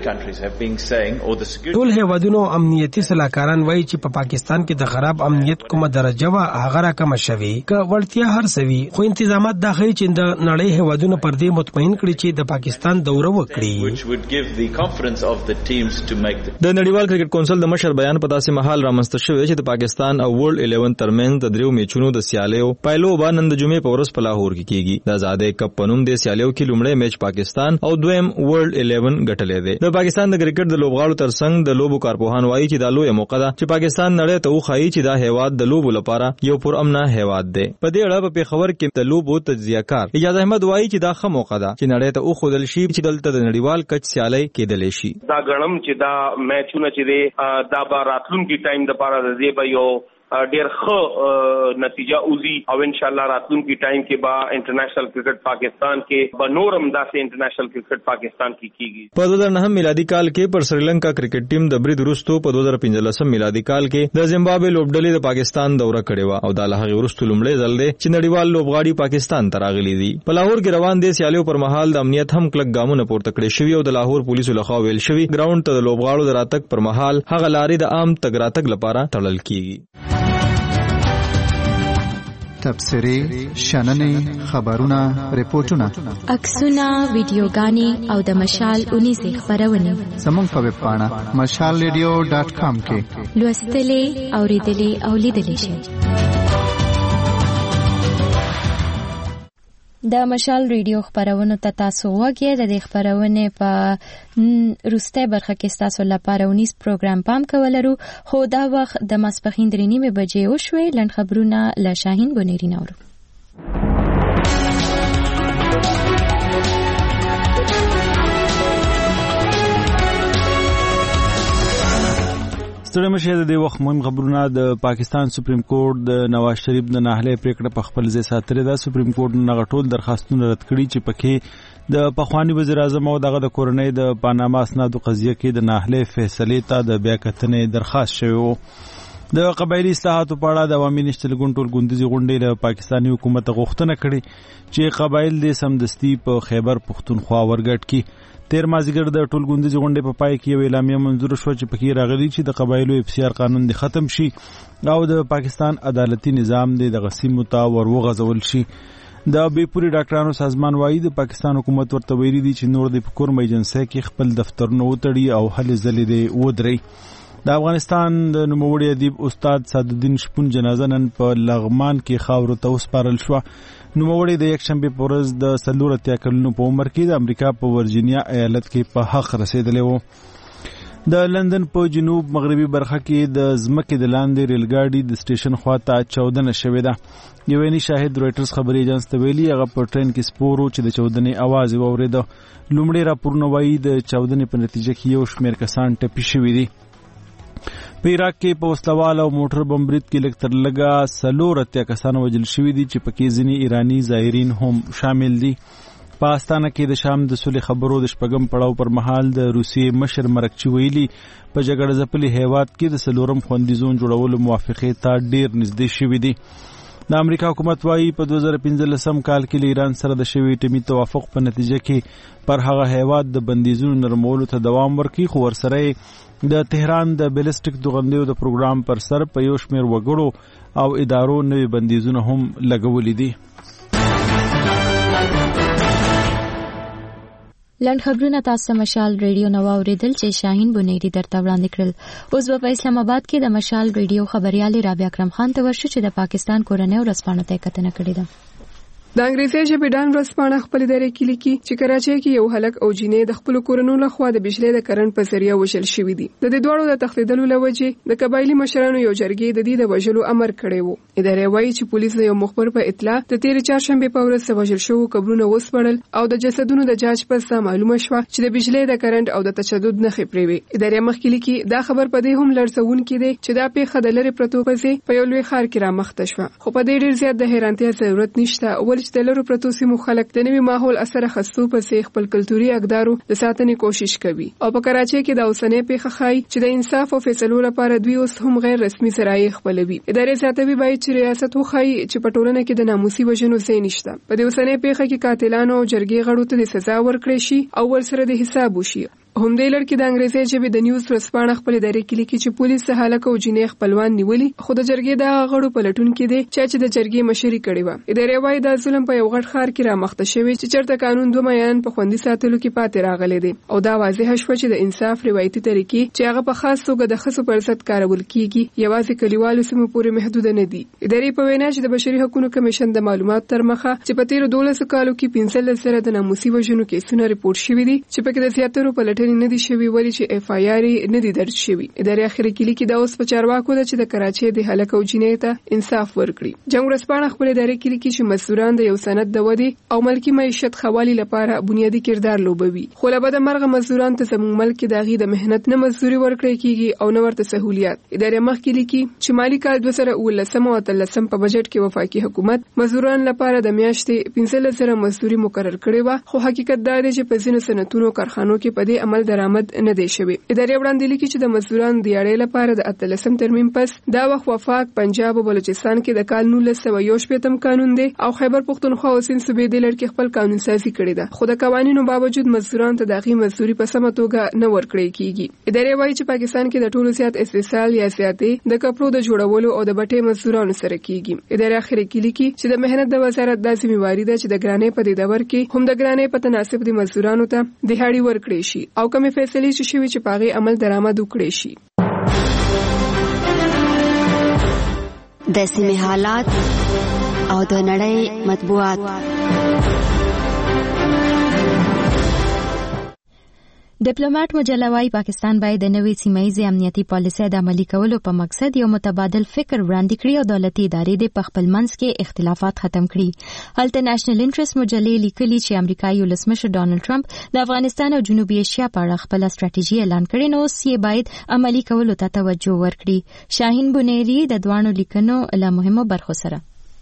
ټول هیوادونو امنیتي سلاکاران وایي چې په پاکستان کې د خراب امنیت کومه درجه وا هغه را کم شوي که ورتیا هر سوي خو انتظامات دا ښیي چې د نړۍ هیوادونو پر دې مطمئن کړي چې د پاکستان دوره وکړي. د نړیوال کرکټ کونسل د مشر بیان په داسې مهال رامنځته شوی چې د پاکستان او ورلد الیون ترمنځ د دریو میچونو د سیالیو پایلو به نن د جمعې په ورځ په لاهور کې کیږي. د آزادۍ کپ په نوم د سیالیو کې لومړی میچ پاکستان او دویم ورلد الیون ګټلې دی. د پاکستان د کرکټ د لوبغاړو ترڅنګ د لوبو کارپوهان وایي چې دا لویه موقع ده چې پاکستان نړۍ ته وښایي چې دا هیواد د لوبو لپاره یو پرامنه هیواد دی. په دې اړه په پیښور کې د لوبو تجزیه کار اجازه احمد وایي چې دا ښه موقع ده چې نړۍ ته وښودل شي چې دلته د نړیوال کچ سیالۍ کېدلی شي. دا غړم چې دا میچونه چې دی دا به راتلونکي ټایم د لپاره د دې به یو ډیر ښه نتیجه اوزي او ان شاء الله راتلونکي ټایم کې با انټرنیشنل کرکټ پاکستان کې به نورم داسې انټرنیشنل کرکټ پاکستان کې کیږي. په دوه زره نهم میلادي کال کې پر سریلانکا کرکټ ټیم د برید وروسته په دوه زره پنځلسم میلادي کال کې د زیمبابوې لوبډلې د پاکستان دوره کړې و او د هغې وروسته لومړی ځل دی چې نړیوال لوبغاړي پاکستان ته راغلي دي. په لاهور کې روان دي سیالیو پر مهال د امنیت هم کلک ګامونه پورته کړي شوي او د لاهور پولیسو لخوا ویل شوي ګراوند ته د لوبغاړو د راتګ پر مهال هغه لارې د عام تګ راتګ لپاره تړل کیږي. تبصرې شننې خبرونه ریپورتونه عکسونه ویډیوګانې او د مشال اونیزې خبرونه زموږ په ویب پاڼه مشال ریډیو ډاټ کام کې لوستلې اوریدلې او لیدلې شئ. د مشال ریډیو خبرونه ته تاسو وګورئ. د خبرونه په روسته برخه کې تاسو لپاره ونیس پروګرام پام کولرو خو دا وخت د ماسپخین درې نیمه بجې وشوي. لند خبرونه له شاهین بنيري نورو. ستړي مشه د وخت مهم خبرونه. د پاکستان سپریم کورټ د نواز شریف د ناهله پریکړه په خپل ځای ساتلې ده. سپریم کورټ نه غټول درخواستونه رد کړي چې پکې د پخوانی وزیر اعظم او دغه د کورنۍ د پاناما اسنادو قضیه کې د ناهله فیصله ته د بیا کتنې درخواست شوی و. د قبایلی اصلاحاتو په اړه د عوامي نشتل ګوندټول ګوندزي غونډې له پاکستاني حکومت غوښتنه کړې چې قبایل د سمدستي په خیبر پختونخوا ورګټ کې. تیر مازیګر د ټول ګوندزي غونډې په پای کې یو اعلامیه منظور شو چې پکې راغلي چې د قبایلو اف سی آر قانون د ختم شي او د پاکستان عدالتي نظام د غسیمو ته وروغځول شي. د بیپوري ډاکټرانو سازمان وايي د پاکستان حکومت ورته ویلي دي چې نور د فکر ایجنسی کې خپل دفترونه وتړي او هلې ځلې دې ودري. د افغانستان د نوموړي ادیب استاد سعدالدین شپون جنازه نن په لغمان کې خاورو ته وسپارل شو. نوموړي د یک شنبه په ورځ د څلور اتیا کلونو په عمر کې د امریکا په ورجینیا ایالت کې په حق رسیدلی و. د لندن په جنوب مغربي برخه کې د ځمکې د لاندې ریل ګاډي د سټیشن خواته چاودنه شوې ده. یو عیني شاهد رويټرز خبري ایجنس ته ویلي هغه په ټرین کې سپورو چې د چاودنې आवाज واورېده. لومړی راپورونه وایي د چاودنې په نتیجه کې یو شمېر کسان ټپي شوي دي. په عراق کې په وسلوال او موټر بم برید کې لږ تر لږه څلور اتیا کسان وژل شوي دي چې پکې ځینې ایراني زایرین هم شامل دي. په استانه کې د شام د صلح خبرو د شپږم پړاو پر مهال د روسیې مشر مرکچي ویلي په جګړه ځپلي هیواد کې د څلورم خوندي زون جوړولو موافقې ته ډیر نږدې شوي دي. د امریکا حکومت وايي په دوه زره پنځلسم کال کې له ایران سره د شوي ټیمي توافق په نتیجه کې پر هغه هیواد د بندیزونو نرمولو ته دوام ورکړي خو ورسره د تهران د بیلسټیک توغندیو د پروګرام پر سر په یو شمېر وګړو او ادارو نوي بندیزونه هم لګولي دي. لند خبرونه تاسو مشال ریډیو نو اوریدل چې شاهین بنيري درته وړاندې کړل. اوس په اسلام آباد کې د مشال ریډیو خبريالي رابعه اکرم خان ته ورشو چې د پاکستان کورنۍ ورځپاڼه ته کتنه کړې ده. د انګریزي ژبې ډان ورځپاڼه خپل ادارې کې لیکي چې کراچۍ کې یو هلک او جینې د خپل کورونو لخوا د بجلی د کرنټ په ذریعہ وشل شوې دي. د دې دوړو د تخلیدلو لوجې د قبایلی مشرانو یو جرګې د دې د وژلو امر کړی وو. ادارې وایي چې پولیس د یو مخبر په اطلاع د تیر چهارشنبه په ورځ وژل شو قبرونه وسپړل او د جسدونو د جاج پس معلومه شوه چې د بجلی د کرنټ او د تشدد نښې پرې وي. ادارې مخکې لیکي دا خبر په دې هم لړزونکې دی چې دا پیښه د لری پرتو پسې په یو لوی ښار کې رامخته شوه. خو په دې ډیر زیات د حیرانتیا ضرورت نشته ولې چې د لری پرتو سیمو خلک د نوي ماحول اثر خستو پسې خپل کلتوري اقدارو د ساتنې کوشش کوي او په کراچۍ کې د اوسنۍ پیښه خای چې د انصاف او فیصلو لپاره دوی اوس هم غیر رسمي سرای خپلوي. ادارې ساتوي باید چې ریاست وخای چې په ټولنه کې د ناموسي وژنو ځای نشته. په دې اوسنۍ پیښه کې قاتلانو او جرګې غړو ته د سزا ورکړي شي او ورسره د حساب وشي. هم د لړ کې د انګریزي ژبې د نیوز ورځپاڼه خپل ادارې کې لیکي چې پولیس هلاک او جنې خپلوان نیولي خو د جرګې د غړو په لټون کې دي چې د جرګې مشري کړې و. ادارې وايي دا ظلم په یو غټ ښار کې رامخته شوی چې چرته قانون دوه میان په خوندي ساتلو کې پاتې راغلي دي او دا واضح شو چې د انصاف روایتي طریقې چې هغه په خاص توګه د خصو پر ضد کارول کیږي یوازې کلیوالو سیمو پورې محدود نه دي. ادارې په وینا چې د بشري حقوقو کمیشن د معلومات تر مخه چې په تیر دولس کالو کې پنځلس زره د ناموسي وژنو کیسونه ریپورت شوي دي چې پکې د زیاترو په لټنې نه دي شوي چې اف آی آر نه دي درج شوی. ادارې اخر کې لیکي دا اوس په چارواکو ده چې د کراچۍ د هلاک او جنې ته انصاف ورکړي. جنگ ورځپاڼه خپل ادارې کې لیکي چې مسؤلان د یو سند د ودی او ملکی معیشت خوالي لپاره بنیادی کردار لوبوي خو له بده مرغه مسؤلان ته زموږ ملک د غي د مهنت نه مزدوري ورکړي کیږي او نه ورته سہولیات. ادارې مخ کې لیکي چې مالی کال دوه زره اوولسم او اتلسم په بجټ کې وفاقي حکومت مزدوران لپاره د میاشتې پنځلس زره مزدوري مقرر کړې و خو حقیقت دا دی چې په ځینو صنعتونو کارخانو کې په دې عمل درآمد نه دی شوی. ادارې وړاندې لیکي چې د مزدورانو د اړې لپاره د اتلسم ترمیم پس دا وخت وفاق پنجاب او بلوچستان کې د کال نولس سوه یو شپېتم قانون دی او خیبر پختونخوا او سیند صوبې د لړ کې خپل قانون سازي کړې ده، خو د قوانینو باوجود مزدورانو ته د هغې مزدوري په سمه توګه نه ورکړی کیږي. ادارې وایي چې پاکستان کې د ټولو زیات استحصال یا زیاتې د کپړو د جوړولو او د بټې مزدورانو سره کیږي. ادارې اخر کې لیکي چې د مهنت د وزارت د ذمہواری ده چې د ګرانۍ په دې دور کې هم د ګرانۍ په تناسب د مزدورانو ته دهاړي ورکړي شي او کومې فیصلې چې شوي چې پاغي عمل درآمد وکړي شي. د سیمې حالات او د نړۍ مطبوعات. ډیپلوماټ مجله وايي پاکستان باید د نوې سیمه‌ییزې امنیتي پالیسۍ د عملي کولو په مقصد یو متبادل فکر وړاندې کړي او دولتي ادارې د په خپل منځ کې اختلافات ختم کړي. هلته نېشنل انټرست مجلې لیکلي چې امریکایي ولسمشر ډانلډ ټرمپ د افغانستان او جنوبي ایشیا په اړه خپل ستراتیژي اعلان کړې، نو اوس یې باید عملي کولو ته توجه ورکړي. شاهین بنيري د دوانو لیکنو له مهمو برخو سره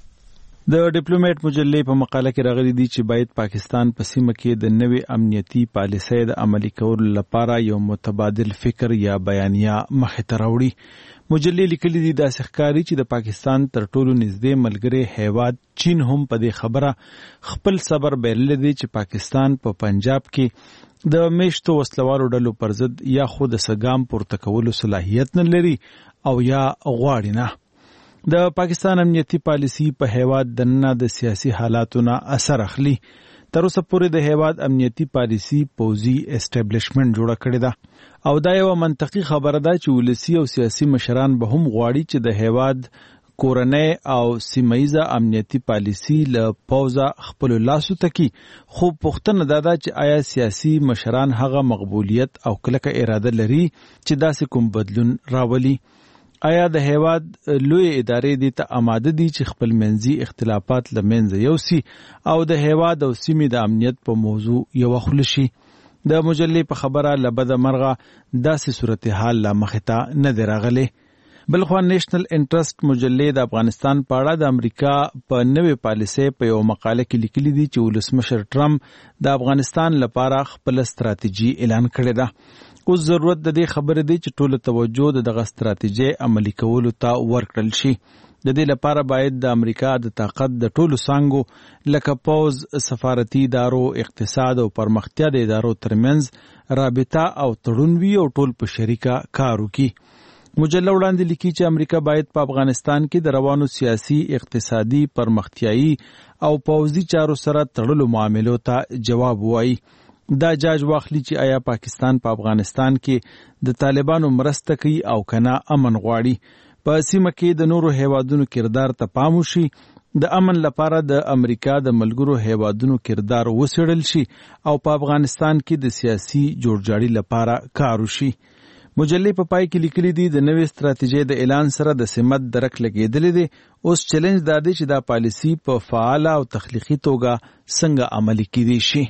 د ډیپلوماټ مجلې په مقاله کې راغلي دي چې باید پاکستان په سیمه کې د نوې امنیتي پالیسۍ د عملي کولو لپاره یو متبادل فکر یا بیانیه مخې ته راوړي. مجلې لیکلي دي داسې ښکاري چې د پاکستان تر ټولو نږدې ملګری هیواد چین هم په دې خبره خپل صبر بایللی دی چې پاکستان په پنجاب کې د میشتو وسلوالو ډلو پر ضد یا خو د سګام پورته کولو صلاحیت نه لري او یا غواړي نه. د پاکستان امنیتي پالیسي په هیواد دننه د سیاسي حالاتو نه اثر اخلي. تر اوسه پورې د هیواد امنیتي پالیسي پوځي اسټابلیشمنټ جوړه کړې ده او دا یو منطقي خبره ده چې ولسي او سیاسي مشران به هم غواړي چې د هیواد کورنۍ او سیمه‌ییزه امنیتي پالیسي له پوځه خپل لاسو تکي، خو پوښتنه دا ده چې آیا سیاسي مشران هغه مقبولیت او کلکه اراده لري چې داسې کوم بدلون راولي؟ آیا د هیواد لوی ادارې دې ته آماده دي چې خپل منځي اختلافات له منځه یوسي او د هیواد او سیمې د امنیت په موضوع یو خل شي؟ د مجلې په خبره له بده مرغه داسې صورتحال لا مخې ته نه دی راغلی. بلخوا نېشنل انټرست مجلې د افغانستان په اړه د امریکا په نوې پالیسۍ په یو مقاله کې لیکلي دي چې ولسمشر ټرمپ د افغانستان لپاره خپل ستراتیژي اعلان کړې ده. اوس ضرورت د دې خبرې دی چې ټوله توجه د دغه ستراتیژۍ عملي کولو ته ورکړل شي. د دې لپاره باید د امریکا د طاقت د ټولو څانګو لکه پوځ، سفارتي ادارو، اقتصاد او پرمختیا د ادارو ترمنځ رابطه او تړون وي او ټول په شریکه کار وکړي. مجله وړاندې لیکي چې امریکا باید په افغانستان کې د روانو سیاسي، اقتصادي، پرمختیایي او پوځي چارو سره تړلو معاملو ته جواب وایي. دا جاج واخلي چې آیا پاکستان په پا افغانستان کې د طالبانو مرسته کوي او کنه امن غواړي. په سیمه کې د نورو هیوادونو کردار ته پام وشي، د امن لپاره د امریکا د ملګرو هیوادونو کردار وڅېړل شي او په افغانستان کې د سیاسي جوړجاړي لپاره کار وشي. مجلې په پای کې لیکلي دي د نوې ستراتیژۍ د اعلان سره د سمت درک لګېدلې دی. اوس چیلنج دا دی چې دا پالیسي په فعاله او تخلیقي توګه څنګه عملي کیدی شي.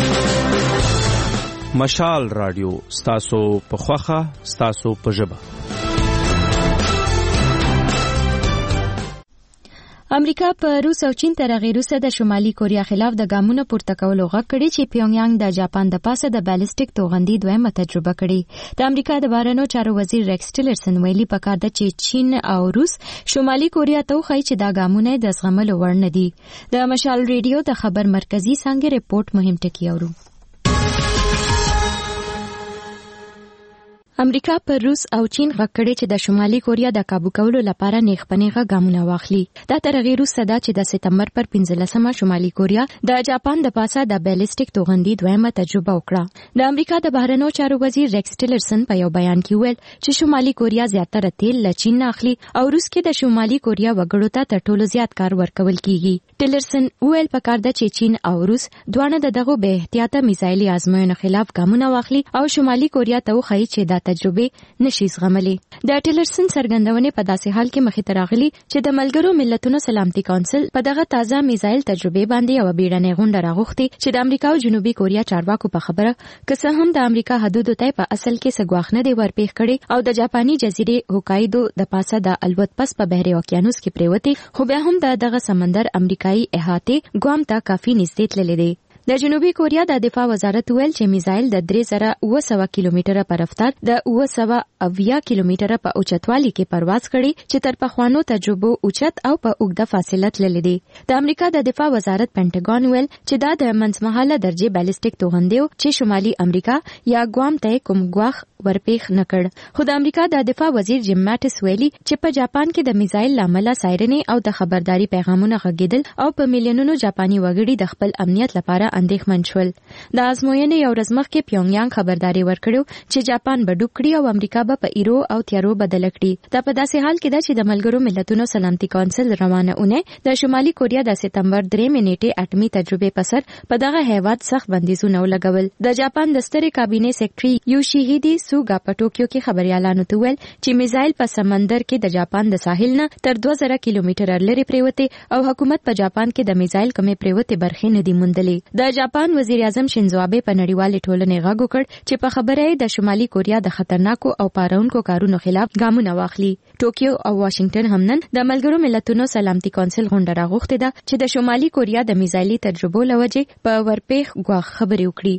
مشال رادیو ستاسو په خوخه ستاسو په ژبه. امریکا په روس او چین تر هغې وروسته د شمالي کوریا خلاف د ګامونو پورته کولو غږ کړی چې پیونګیانګ د جاپان د پاسه د بالستیک توغندي دویمه تجربه کړې. د امریکا د بهرنیو چارو وزیر ریکس ټیلرسن ویلي پکار ده چې چین او روس شمالي کوریا ته وښایي چې دا ګامونه د زغملو وړ نه دي. د مشال ریډیو د خبر مرکزی څانګې رپورټ مهم ټکي اورو. امریکا پر روس او چین غږ کړی چې د شمالي کوریا د کابو کولو لپاره نیغپنیغه ګامونه واخلي. دا تر هغې وروسته ده چې د سپتمبر پر پنځلسمه شمالي کوریا د جاپان د پاسه د بالستیک توغندي دویمه تجربه وکړه. د امریکا د بهرنیو چارو وزیر ریکس ټیلرسن په یو بیان کې ویل چې شمالي کوریا زیاتره تیل له چین نه اخلي او روس کې د شمالي کوریا وګړو ته تر ټولو زیات کار ورکول کیږي. ټیلرسن ویل پکار ده چې چین او روس دواړه د دغه به احتیاطه میزایلي ازموینو خلاف ګامونه واخلي او شمالي کوریا ته وښایي چې دا تجربه نشي زغملی. د ټیلرسن څرګندونې په داسې حال کې مخې ته راغلي چې د ملګرو ملتونو سلامتي کونسل په دغه تازه میزایل تجربه باندې یو بیړنۍ غونډه راغوښتي چې د امریکا او جنوبي کوریا چارواکو په خبره که څه هم د امریکا حدودو ته په اصل کې څه ګواښ نه دی ورپېښ کړی او د جاپاني جزیرې هوکایدو د پاسه د الوت پس په بحر اوقیانوس کې پریوتي، خو بیا هم د دغه سمندر امریکایي احاطې ګوام ته کافي نږدې تللی دی. د جنوبي کوریا د دفاع وزارت ویل چې میزایل د درې زره اوه سوه کیلومتره په رفتار د اوه سوه اویا کیلومتره په اوچتوالي کې پرواز کړي چې تر پخوانو تجربو اوچت او په اوږده فاصله تللی دی. د امریکا د دفاع وزارت پینټاګون ویل چې دا د منځمهاله درجې بالستیک توغندیو چې شمالي امریکا یا ګوام ته کوم ګواښ ورپېښ نه کړ. خو د امریکا د دفاع وزیر جیم ماټس ویلي چې په جاپان کې د میزایل لامل سایرنې او د خبرداري پیغامونه غږیدل او په میلیونونو جاپاني وګړي د خپل امنیت لپاره اندېښمن شول. د ازموینې یو ورځ مخکې پیونګیانګ خبرداري ورکړو چې جاپان به ډوب کړي او امریکا به په ایرو او تیارو بدل کړي. دا په داسې حال کې ده چې د ملګرو ملتونو سلامتي کونسل روانه اونۍ د شمالي کوریا د سپتمبر درې نیټې اټمي تجربې په سر په دغه هیواد سخت بندیزونه ولګول. د جاپان د سترې کابینې سیکرټري یوشیهیدي سوګا په ټوکیو کې خبريالانو ته ویل چې میزایل په سمندر کې د جاپان د ساحل نه تر دوه زره کیلومتره لرې پریوته او حکومت په جاپان کې د میزایل کمې پریوته برخې نه دي موندلې. د جاپان وزیر اعظم شینزو آبه په نړیوالې ټولنې غږ وکړ چې په خبره یې د شمالي کوریا د خطرناکو او پارونکو کارونو خلاف ګامونه واخلي. ټوکیو او واشنگټن هم نن د ملګرو ملتونو سلامتي کونسل غونډه راغوښتې ده چې د شمالي کوریا د میزایلي تجربو لوجې په ورپېښ ګواښ خبرې وکړي.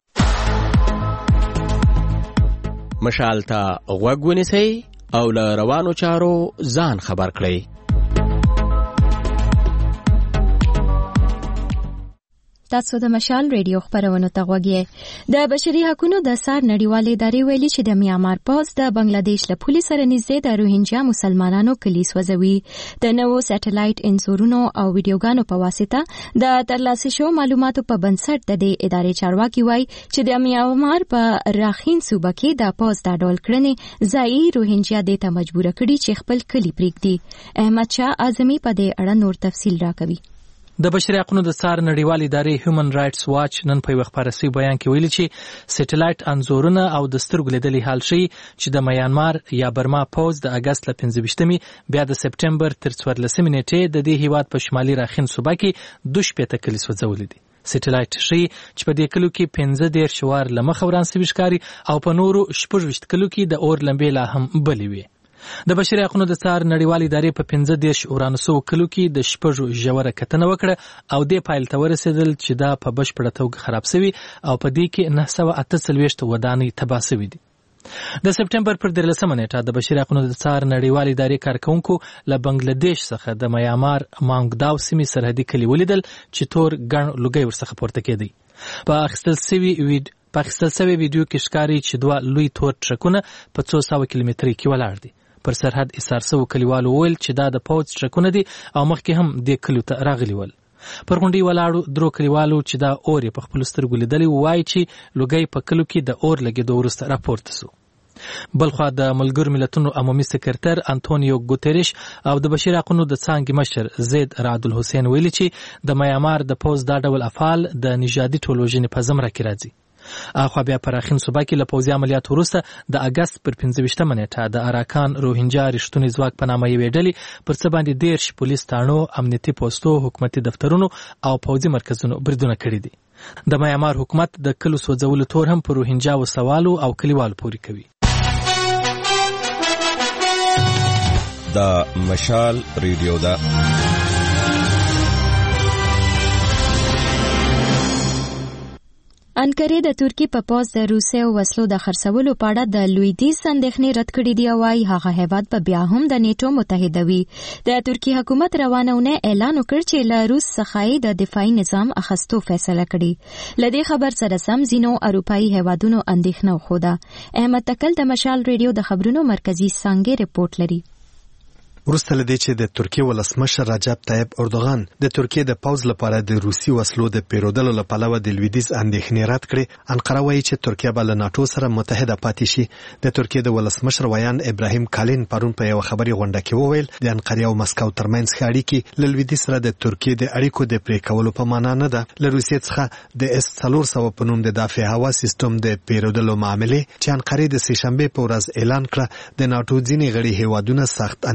مشال ته غوږ ونیسئ او له روانو چارو ځان خبر کړئ. تاسو د مشال ریډیو خبرونو ته غوږی. د بشري حقوقو د سار نړیوالې ادارې ویلي چې د میانمار پوز د بنگلاديش له پولې سره نږدې د روهینجا مسلمانانو کلی سوځوي. د نوو سټلایټ انزورونو او ویډیوګانو په واسطه د ترلاسه شوو معلوماتو په بنسټ د دې ادارې چارواکي وایي چې د میانمار په راخین صوبه کې د پوز د ډول کړنې ځایي روهینجا د ته مجبور کړي چې خپل کلی پریږدي. احمد شاه اعظمي په دې اړه نور تفصیل راکوي. د بشري حقوقو د سار نړیوالې ادارې هیومن رائټس واچ نن په خبري سي بیان کې ویلي چې سټلایټ انزورونه او د سترګو لیدلې حال شي چې د میانمار یا برما پوز د اگست ل پنځه ویشتمې بیا د سپټمبر تر څوارلسمې نیټې د دې هیواد په شمالي راخین صوبه کې دوه شپېته کلی سوځولې دي. سټلایټ شي چې په دې کلو کې پنځه ډیر شوار لمخ وران سوي ښکاری او په نورو شپږ وشت کلو کې د اور لمبې لا هم بلې وي. د بشري حقوقو د سار نړیوالې ادارې په پنځه دیرش ورانسو کلو کې د شپږو ژوره کتنه وکړه او د پایل ته ورسېدل چې دا په بشپړه توګه خراب شوی او په دې کې نه سوه اته څلوېښت ودانۍ تباه شوي دي. د سپټمبر پر دیرلسمه نیټه د بشري حقوقو د سار نړیوالې ادارې کارکونکو له بنگلاديش څخه د میانمار مانګداو سیمې سرحدي کلی ولیدل چې تور ګڼ لوګي ورڅخه پورته کېدی. په اخیستل شوي ویډ په اخیستل شوي ویډیو کې ښکاري چې دوه لوی تور ټرکونه په څو سوه کیلومترۍ کې ولاړ دي. پر سرحد ایثار سو کلیوالو ویل چې دا د پوز ټرکونه دي او مخکې هم د کلیو ته راغلي ول. پر غونډې ولاړو درو کلیوالو چې دا اور په خپل سترګو لیدلی وایي چې لوګي په کلو کې د اور لګېدو وروسته راپورته سو. بلخوا د ملګرو ملتونو عمومي سکرټر انټونیو ګوتریش او د بشري حقوقو د څانګې مشر زید رعد الحسین ویلي چې د میانمار د پوز دا ډول افعال د نژادي ټولوژنې په زمره کې راځي. اخوا بیا پر اخین صوبه کې له پوځي عملیاتو وروسته د اگست پر پنځه ویشتمه نیټه د اراکان روهینجا رښتونی ځواک په نامه یوې ډلې پر څه باندې دیرش پولیس تاڼو امنیتي پوستو حکومتي دفترونو او پوځي مرکزونو بریدونه کړي دي. د میانمار حکومت د کلو سوځولو تور هم پر روهینجا وسوالو او کلیوالو پورې کوي. دا مشال ریډیو دا انکرې د ترکی په پوز د روسي وسلو د خرڅولو په اړه د لویدیز اندېښنې رد کړې دي او وايي هغه هیواد به بیا هم د نیټو متحده وي. د ترکی حکومت روانونه اعلان وکړ چې له روس څخه د دفاعي نظام اخستو فیصله کړې. له دې خبر سره سم ځینو اروپایي هیوادونو اندېښنه وښوده. احمد تکل د مشال ریډیو د خبرونو مرکزی څانګې رپورټ لري. وروسته له دې چې د ترکیې ولسمشر رجب طیب اردوغان د ترکیې د پوځ لپاره د روسي وسلو د پیرودلو له پلوه د لویدیځ اندېښنې رد کړې، انقره وایي چې ترکیه به له ناټو سره متحده پاتې شي. د ترکیې د ولسمشر ویان ابراهیم کالین پرون په یوه خبري غونډه کې وویل د انقرې او مسکو ترمنځ ښه اړیکې له لویدیځ سره د ترکیې د اړیکو د پرې کولو په معنا نه ده. له روسیې څخه د اس څلور سوه په نوم د دافع هوا سیستم د پیرودلو معاملې چې انقرې د سهشنبې په ورځ اعلان کړه د ناټو ځینې غړي هیوادونه سخت اندېښمن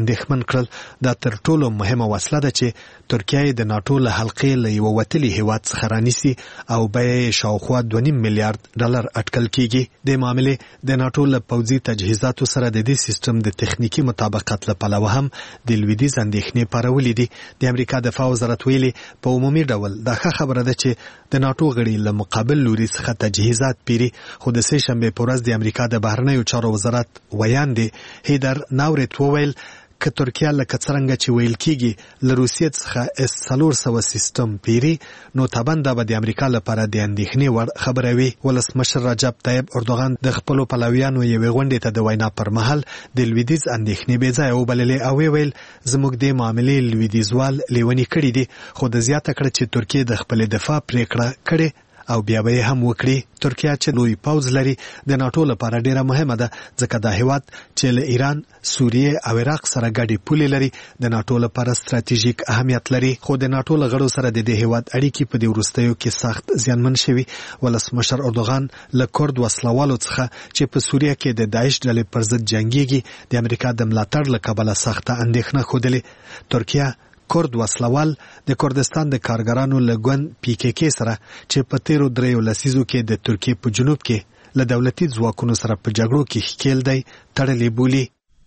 کړل. دا تر ټولو مهمه وسله ده چې ترکیه د ناتو له حلقې له یو وتلي هیواد څخه رانیسي او بیه شاوخوا دوه نیم میلیارډ ډالر اټکل کیږي. د معاملې د ناتو له پوځي تجهیزاتو سره د دې سیستم د تخنیکی مطابقت له پلوه هم د لویدیځ اندېښنې پارولې دي. د امریکا دفاع وزارت ویلي په عمومي ډول دا ښه خبره ده چې د ناتو غړي له مقابل لوري څخه تجهیزات پیري. خو د سه شنبه په ورځ د امریکا د بهرنیو چارو وزارت ویاندې هیدر ناورت وویل که ترکیه لکه څرنګه چې ویل کیږي له روسیې څخه اس څلور سوه سیستم پیري نو تابنده به د امریکا لپاره د اندېښنې وړ خبره وي. ولسمشر رجب طیب اردوغان د خپلو پلویانو یوې غونډې ته د وینا پر مهال د لویدیځ اندېښنې بې ځایه وبللې او ویل زموږ د معاملې لویدیځوال لیوني کړي دي. خو د زیاته کړه چې ترکیه د خپلې دفاع پریکړه کړې او بیا به هم وکړي. ترکیه چې لوی پوځ لري د ناتو لپاره ډیره مهمه ده ځکه دا هیواد چې له ایران، سوریه او عراق سره ګډي پولې لري د ناتو لپاره ستراتیژیک اهمیت لري. خو د ناتو له غړو سره د دې هیواد اړیکې په دې وروستیو کې سخت زیانمن شوي. ولسمشر اردوغان له کورد وسلوالو څخه چې په سوریه کې د داعش ډلې پر ضد جنګيږي د امریکا د ملاتړ له کبله سخته اندېښنه ښودلې. ترکیه کورد وسلوال د کردستان د کارګرانو له ګوند پی کې کې سره چې په تیرو دریو لسیزو کې د ترکیې په جنوب کې له دولتي ځواکونو سره په جګړو کې ښکیل دی تړلې بولي.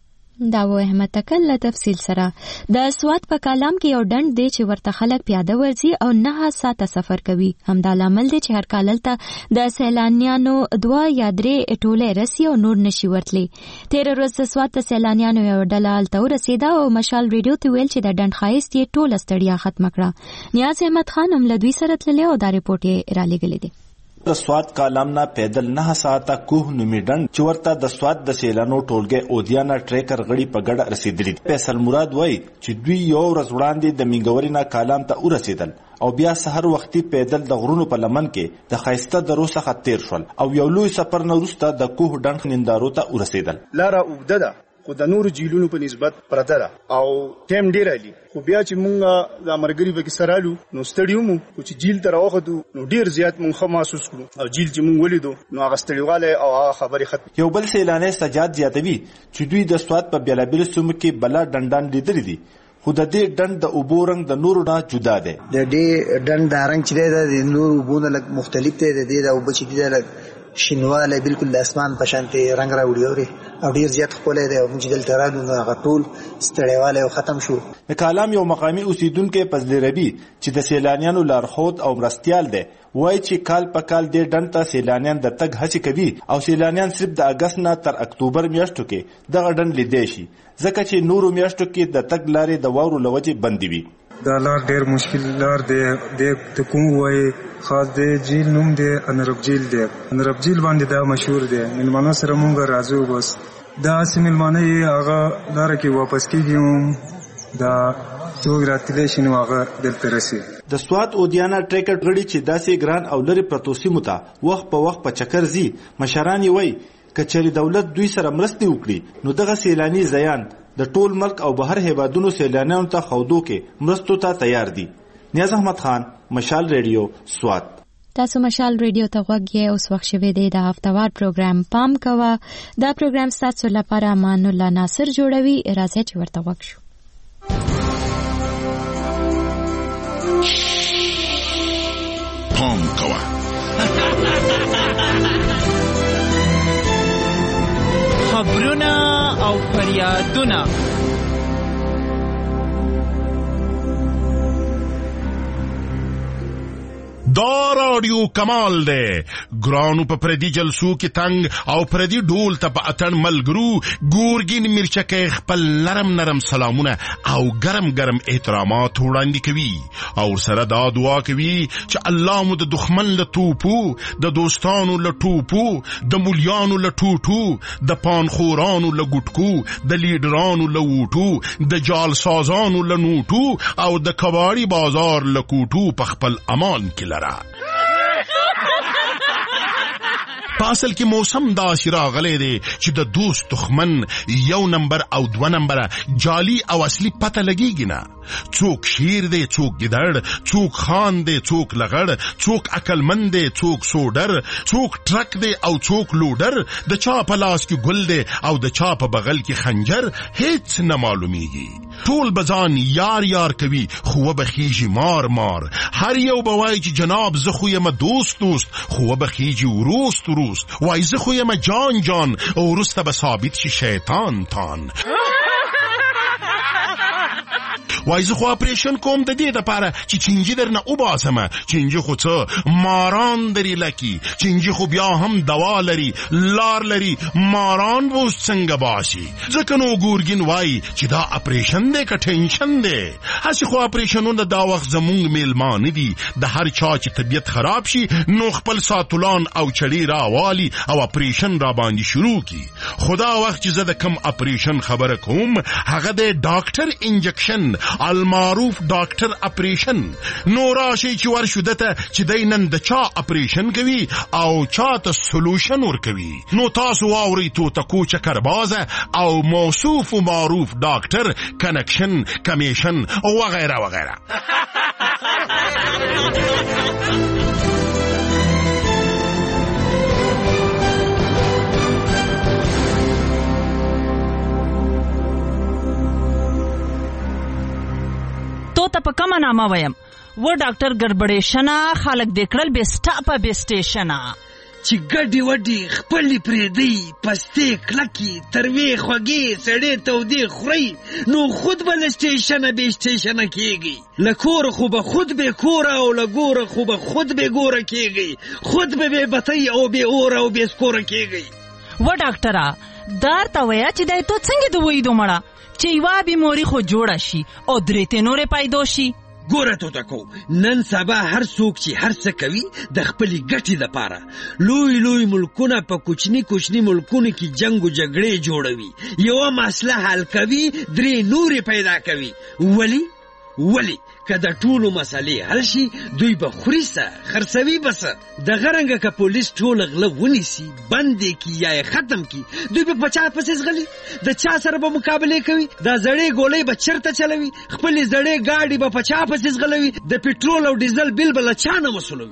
دا و احمد تکل له تفصیل سره. د سوات په کالام کې یو ډنډ دی چې ورته خلک پیاده ورځي او نه ساعته سفر کوي. همدا لامل دی چې هر کال هلته د سیلانیانو دوه یا درې ټولې رسي او نور نشي ورتلی. تېره ورځ د سوات د سیلانیانو یو ډله هلته ورسېده او مشال ریډیو ته ویل چې د ډنډ ښایست یې ټوله ستړیا ختمه کړه. نیاز احمد خان هم له دوی سره تللی او دا رپورټ یې رالیږلی دی. د سوات کالام نه پیدل نه ساعته کوه نومي ډنډ چې ورته د سوات د سیلانو ټولګي اودیانا ټریکر غړي په ګډه رسیدلی. فیصل مراد وایي چې دوی یو ورځ وړاندې د منګوري نه کالام ته ورسېدل او بیا سحر وختي پیدل د غرونو په لمن کې د خایسته درو څخه تیر شول او یو لوی سفر نه وروسته د کوه ډنډ نندارو ته ورسېدل. لاره اوږده ده خو د نور جیلونو په نسبت پرته ده او ټیم ډیر دی. خو بیا چې مونږ د مرګري به کې سرالو نو ستړیو مو چې جیل تر وخت نو ډیر زیات مونږ خو محسوس کړو او جیل چې مونږ ولیدو نو هغه ستړیواله او هغه خبرې ختم. یو بل سیلانی سجاد زیاتوي چې دوی د سوات په بیلابیل سیمو کې بلا ډنډان لیدلې دي خو د دې ډنډ د اوبو رنګ د نورو نه جدا دی. د دې ډنډ د رنګ چې د نورو اوبو نه لږ مختلف دی. د دې د اوبو چې دی لږ شینواله بالکل د اسمان په شانتي رنگ راوړي او ډیر زیات خپل دی او چې دلته راغلو نو هغه ټول ستړیواله او ختم شو. د کالام یو مقامی اوسیدونکو فضل ربی چې د سیلانیانو لارښود او مرستيال دی وایي چې کال په کال د ډنډ ته سیلانیان د تګ هڅه کوي او سیلانیان صرف د اگست نه تر اکتوبر میاشتو کې دغه ډنډ لیدای شي ځکه چې نورو میاشتو کې د تګ لارې د واورو لوجې بندې وي. دا لار ډیر مشکل لار دی. د کوم وای خاص دی جیل نوم دی انرب جیل دی. انرب جیل باندې دا مشهور دی. ملمانو سره مونږ راځو بس دا سیم ملمانه یې هغه لار کې واپس کیږي دا څو راتلې شنو هغه دلته رسي. د سوات اودیانا ټریکر غړي چې داسې ګران او لري پروتو سیمو ته وخت په وخت په چکر زی مشران یې وای کچري دولت دوی سره مرستې وکړي نو دغه سیلانی زیان د ټول ملک او بهر هیوادونو سیلانیانو ته خودو کې مرستو ته تیار دي. نیاز احمد خان، مشال ریډیو، سوات. تاسو مشال ریډیو ته غوږ یې اوس وخت شوی دی د هفتوار پروګرام پام کوه. دا پروګرام ستاسو لپاره امان الله ناصر جوړوي. راځئ چې ورته غوږ شو. پام کوه خبرونه او فریادونه دا رادیو کمال دی. ګرانو په پردي جلسو کې تنگ او پردي ډول ته په اتن ملګرو ګورګین مرچکه خپل نرم نرم سلامونه او ګرم ګرم احترامات وړاندې کوي او سره دا دعا کوي چې الله مو د دښمن له توپو، د دوستانو له ټوپو، د مولیانو له ټوټو، د پانخورانو له ګټکو، د لیډرانو له ووټو، د جالسازانو له نوټو او د کباړي بازار له کوټو په خپل امان کې لرا. پاسل کې موسم داسې راغلی دی چې د دوست دښمن یو نمبر او دو نمبر جالي او اصلي پته لګیږي نه. څوک شیر دی څوک ګیدړ، څوک خان دی څوک لغړ، څوک عقلمند دی څوک سوډر، څوک ټرک دی او څوک لوډر، د چا په لاس کې ګل دی او د چا په بغل کې خنجر، هیڅ نه معلومیږي. ټول بزان یار یار کوي خو وبخیږي مار مار، هر یو به وایي چې جناب زه خو یم دوست دوست، خو وبخیږي وروست وروست، وایي زه خو یم جان جان او وروسته به ثابت شي شیطان تان. وای زه خو اپریشن کوم د دې دپاره چې چینجي درنه وباسمه، چینجي خو څه ماران درې لکي، چینجي خو بیا هم دوا لري لار لري، ماران به اوس څنګه باسي. ځکه نو ګورګین وای چې دا اپریشن دی که ټینشن دی. هسې خو اپریشنونه دا وخت زمونږ میلمانه دي، د هر چا چې طبیعت خراب شي نو خپل ساتولان او چړې راوالي او اپریشن را باندې شروع کی. خدا وخت چې زه د کم اپریشن خبره کوم هغه د ډاکټر انجکشن المعروف ډاکټر اپریشن. نو راشي چې ورشو دته چې دی نن د چا اپریشن کوي او چا ته سولوشن ورکوي. نو تاسو واورئ توتکو چکربازه او موصوف و معروف ډاکټر کنکشن کمیشن وغیره وغیره. تو ته په کومه نامه ویم؟ و ډاکټر ګړبړېشنه خلک دې کړل بېسټا په بېسټېشنه چې ګډې وډې خپلې پرېدی پستې کلکې تروې خوږې سړې تودې خورئ نو خود به له سټېشنه بې سټېشنه کېږئ. له کوره خو به خود بې کوره او له ګوره خو به خود بې ګوره کېږئ. خود به بې بتۍ او بې اوره او بې سکوره کېږئ. و ډاکټره دار ته وایه چې دی تو څنګه د ویدو مړه چې یوه بیماري خو جوړه شي او درې ته نورې پیدا شي. ګوره توتکو نن سبا هر څوک چې هر څه کوي د خپلې ګټې دپاره. لوی لوی ملکونه په کوچني کوچني ملکونو کې جنګ و جګړې جوړوي، یوه مسله حل کوي درې نورې پیدا کوي. ولی ولی که د ټولو مسلې حل شي دوی به خوري څه خرڅوي به څه. دغه رنګه که پولیس ټول غله ونیسي بند یې کي یا یې ختم کي دوی به په چا پسې ځغلي؟ د چا سره به مقابلې کوي؟ دا زړې ګولۍ به چېرته چلوي؟ خپلې زړې ګاډي به په چا پسې ځغلوي؟ د پټرول او ډیزل بیل به له چا نه وصولوي؟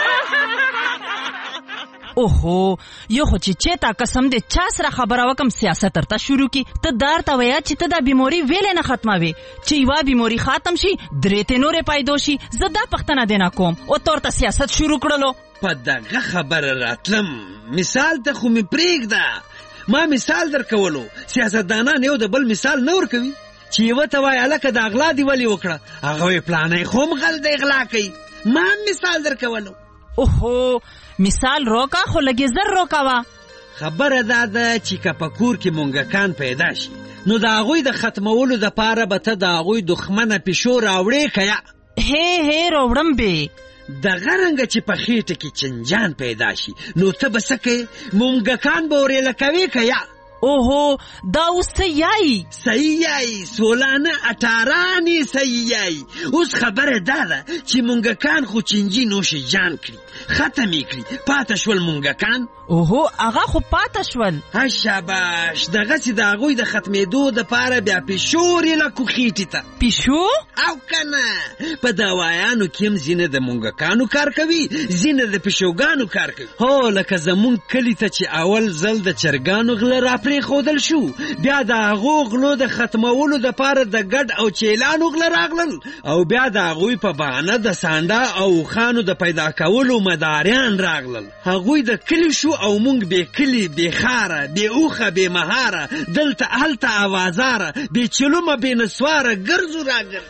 اوهو یو خو چې چېتا قسم دې چا سره خبره وکم سیاست ورته شروع کی. ته دار ته وایه چې ته دا بیماري ویلې نه ختموي چې یوه بیماري ختم شي درې ته نورې پیدا شي. زه دا پښتنه دې نه کوم او ته ورته سیاست شروع کړلو. په دغه خبره راتلم مثال ته خو مې پرېږده. ما مثال در کولو، سیاستدانان یو د بل مثال نه ورکوي چې یوه ته وایي هلکه د اغلا دې ولې وکړه هغه وایي پلانی خو هم غل د اغلا کوي. ما هم مثال در کولو. اوهو مثال روکا خو لګې زر روکاوه. خبره دا ده چې که په کور کې مونږکان پیدا شي نو د هغوی د ختمولو دپاره به ته د هغوی دښمنه پیشو راوړې که یا هې هې راوړم بې. دغه رنګه چې په خېټه کې چنجان پیدا شي نو ته به څه کوې؟ مونږکان به ورېله کوې که یا؟ اوهو دا اوس څه یایي؟ صحیح یایي، سولانه اټارانې صحیح یایي. اوس خبره دا ده چې مونږکان خو چینجي نوش جان کړي ختم یې کړي پاته شول مونږکان. اوهو هغه خو پاته شول. ها شاباش دغسې د هغوی د ختمېدو دپاره بیا پیشو ورېله کو خېټې ته. پیشو؟ او که نه په دوایانو کې هم ځینې د مونږکانو کار کوي ځینې د پیشوګانو کار کوي. هو لکه زمونږ کلي ته چې اول ځل د چرګانو غله راپرې خودل شو بیا د هغو غلو د ختمولو دپاره د ګډ او چیلانو غله راغلل او بیا د هغوی په بهانه د سانډا او اوښانو د پیدا کولو مداریان راغلل. هغوی د کلي شو او مونږ بې کلي بې ښاره بې اوښه بې مهاره دلته هلته اوازاره بې چلومه بې نسواره ګرځو راګرځو.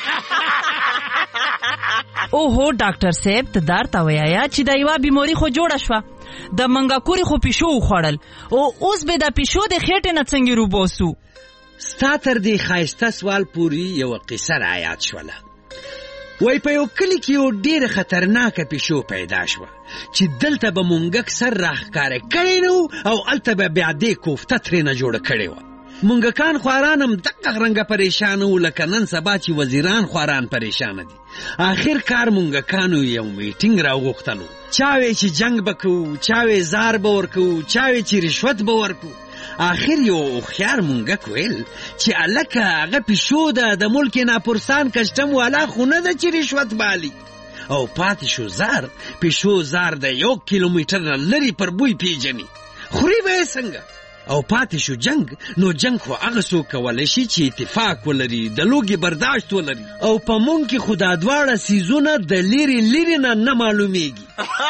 اوهو ډاکټر صاحب ته دار ته وایه چې دا یوه بیماري خو جوړه شوه د منګاکوري خو پیشو وخوړل او اوس به د پیشو د خېټې نه څنګه روباسو؟ ستا تر دې ښایسته سوال پورې یوه قصه رایاد شوله. وای په یو کلي کې یو ډېره خطرناکه پیشو پیدا شوه چې دلته به مونږک سر راښکاره کړی نه او هلته به بیا دې کوفته ترېنه جوړه کړې وه. مونږکان خواران هم دغه رنګه پریشانه وو لکه نن سبا چې وزیران خواران پریشانه دي. آخر کار مونږکانو یو میټینګ راوغوښتلو. چا وی چې جنګ به کوو، چا وی زار به ورکوو، چا وی چې رشوت به ورکوو. آخر یو هوښیار مونږک ویل چې هلکه هغه پیشو ده د ملک ناپرسان کسټم والا خو نه ده چې رشوت بالي او پاتې شو زار. پیشو زار د یو کیلومیټر نه لرې پر بوی پیژني، خوري به یې څنګه؟ او پاتې شو جنگ. نو جنگ خو هغه څوک کولی شي چې اتفاق ولري، د لوږې برداشت ولري، او په مونږ کې خو دا دواړه څیزونه د لرې لرې نه نه معلومیږي.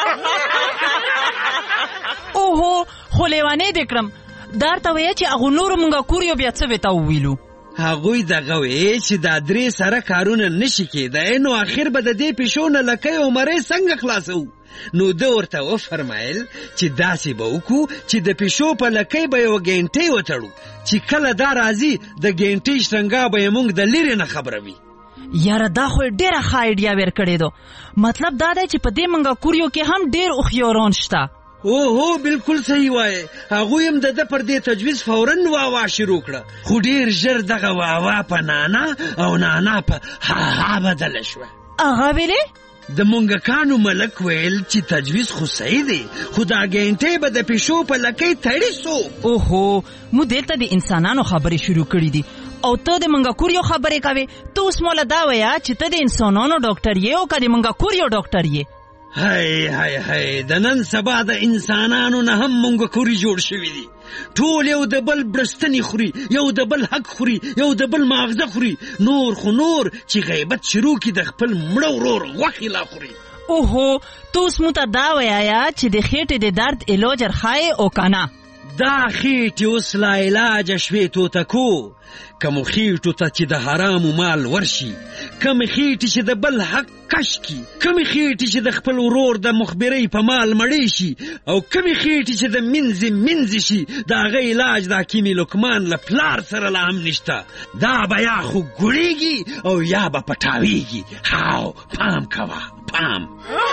اوهو خو لیوانې دې کړم، دا ورته وایه چې هغو نورو مونږه کور یو بیا څه ورته وویلو؟ هغوی دغه وی چې دا درې سره کارونه نشي کېدای، نو آخر به د دې پیشو نه لکۍ او مرۍ څنګه خلاصوو؟ نو ده ورته وفرمایل چې داسې به وکړو چې د پیشو په لکۍ به یوه ګینټۍ وتړو چې کله دا راځي د ګینټۍ شرنګا به یې موږ د لرې نه خبروي. یاره دا خو یې ډېره ښه آیډیا ور کړې ده. مطلب دا دی چې په دې منګاکوریو کې هم ډېر هوښیاران شته. او هو بالکل صحیح وایي. هغوی هم د ده پر دې تجویز فوراً واوا شروع کړه، خو ډېر ژر دغه واوا په نانا او نانا په هاها بدله شوه. هغه ویلې د مونږکانو ملک ویل چې تجویز خو صحیح دی، خو دا ګینټۍ به د پیشو په لکۍ تړي سو. اوهو مو دلته د انسانانو خبرې شروع کړي دي او ته د منګاکوریو خبرې کوې. ته اوس موله دا وایه چې ته د انسانانو ډاکټر یې او که د منګاکوریو ډاکټر یې؟ هی هی هی د نن سبا د انسانانو نه هم منګاکوري جوړ شوي دي. ټول یو د بل برستنې خوري، یو د بل حق خوري، یو د بل ماغزه خوري. نور خو نور چې غیبت شروع کړي د خپل مړه ورور غوښې لا خوري. اوهو ته اوس مو ته دا وایه چې د خېټې د درد علاج ورښایې او که نه؟ دا خېټې اوس لا علاجه شوې توتکو. کمو خېټو ته چې د حرامو مال ورشي، کمې خېټې چې د بل حق کش کی، کمې خېټې چې د خپل ورور د مخبرۍ په مال مړې شي، او کمې خېټې چې د منځې منځې شي، د هغه علاج د حکیمي لقمان له پلار سره لا هم نشته. دا به یا خو ګوړېږي او یا به پټاویږي. هاو پام کوه پام.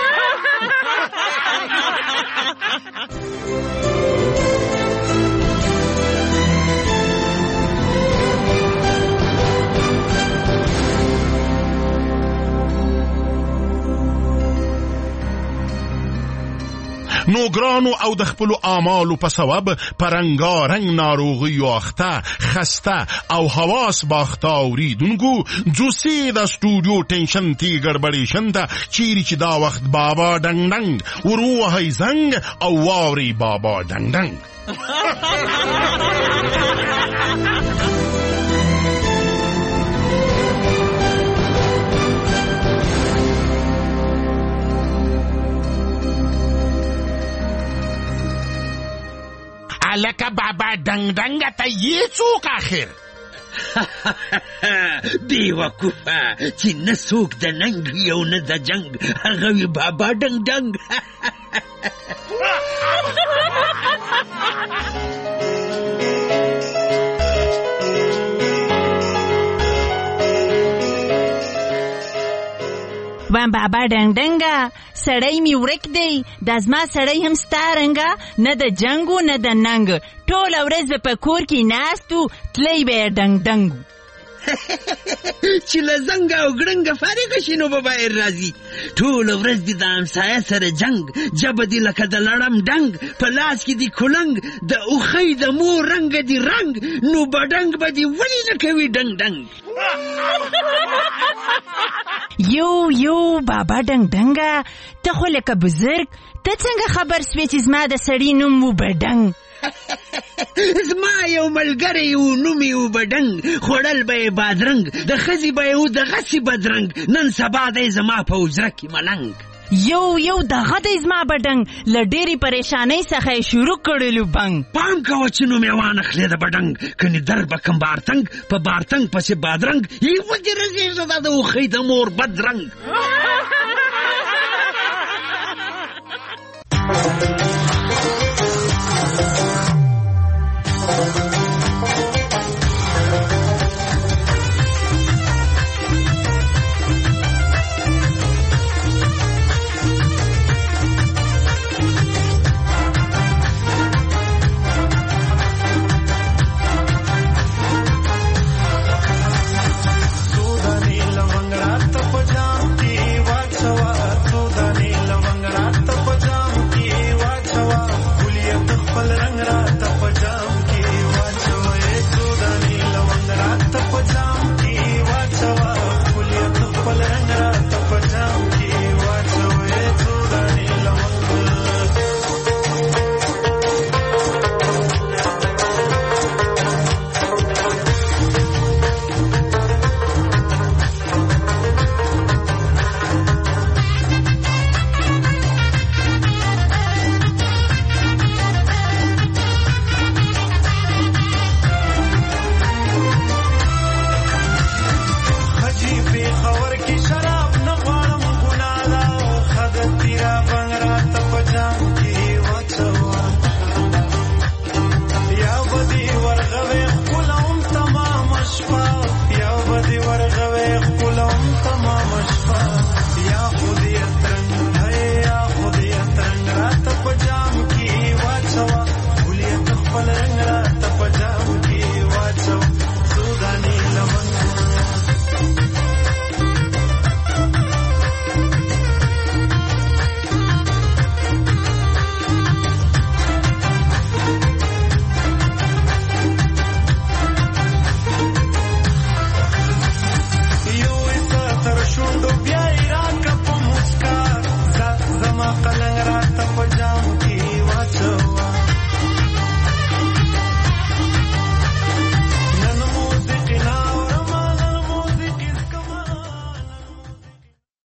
نو ګرانو او د خپلو اعمالو په سبب په رنګارنګ ناروغیو اخته، خسته او حواس باخته اوریدونکو جوسې د سټوډیو ټینشن تی ګډبډېشن ته چیرې چې دا وخت بابا ډنګ ډنګ ورووهئ زنګ او واورئ بابا ډنګ ډنګ. الکه بابا ډنګ ډنګ ته یې څوک آخر؟ بې وقوفه چې نه څوک د ننګ وي او نه د جنګ، هغه وي بابا ډنګ ډنګ. وان بابا ډنګ ډنګه سړی می ورک دی، دا زما سړی هم ستا رنګه، نه د جنګو نه د ننګ، ټوله ورځ به په کور کې ناست و، تلی به یې ډنګ ډنګ. چې له زنګ او ګړنګه فارغه شي نو به بهر راځي. ټوله ورځ دې د همسایه سره جنګ، جبه دې لکه د لړم ډنګ، په لاس کې دې کلنګ، د اوښۍ د مور رنګه دې رنګ، نو به ډنګ به دې ولې نه کوي ډنګ ډنګ. یو یو بابا ډنګ ډنګه، ته خو لکه بزرګ، ته څنګه خبر سوې چې زما د سړي نوم و بډنګ؟ زما یو ملګری و نوم یې و بډنګ، خوړل به یې بادرنګ، د ښځې به یې و دغسې بدرنګ، نن سبا دی زما په حجره کې ملنګ. یو یو دغه دی زما بډنګ، له ډېرې پریشانۍ څخه یې شروع کړلو بنګ. پام کوه چې نوم یې وانخلې د بډنګ، کنې در به کم بارتنګ، په بارتنګ پسې بادرنګ، یې ودې رزېږه دا د اوښۍ د مور بدرنګ.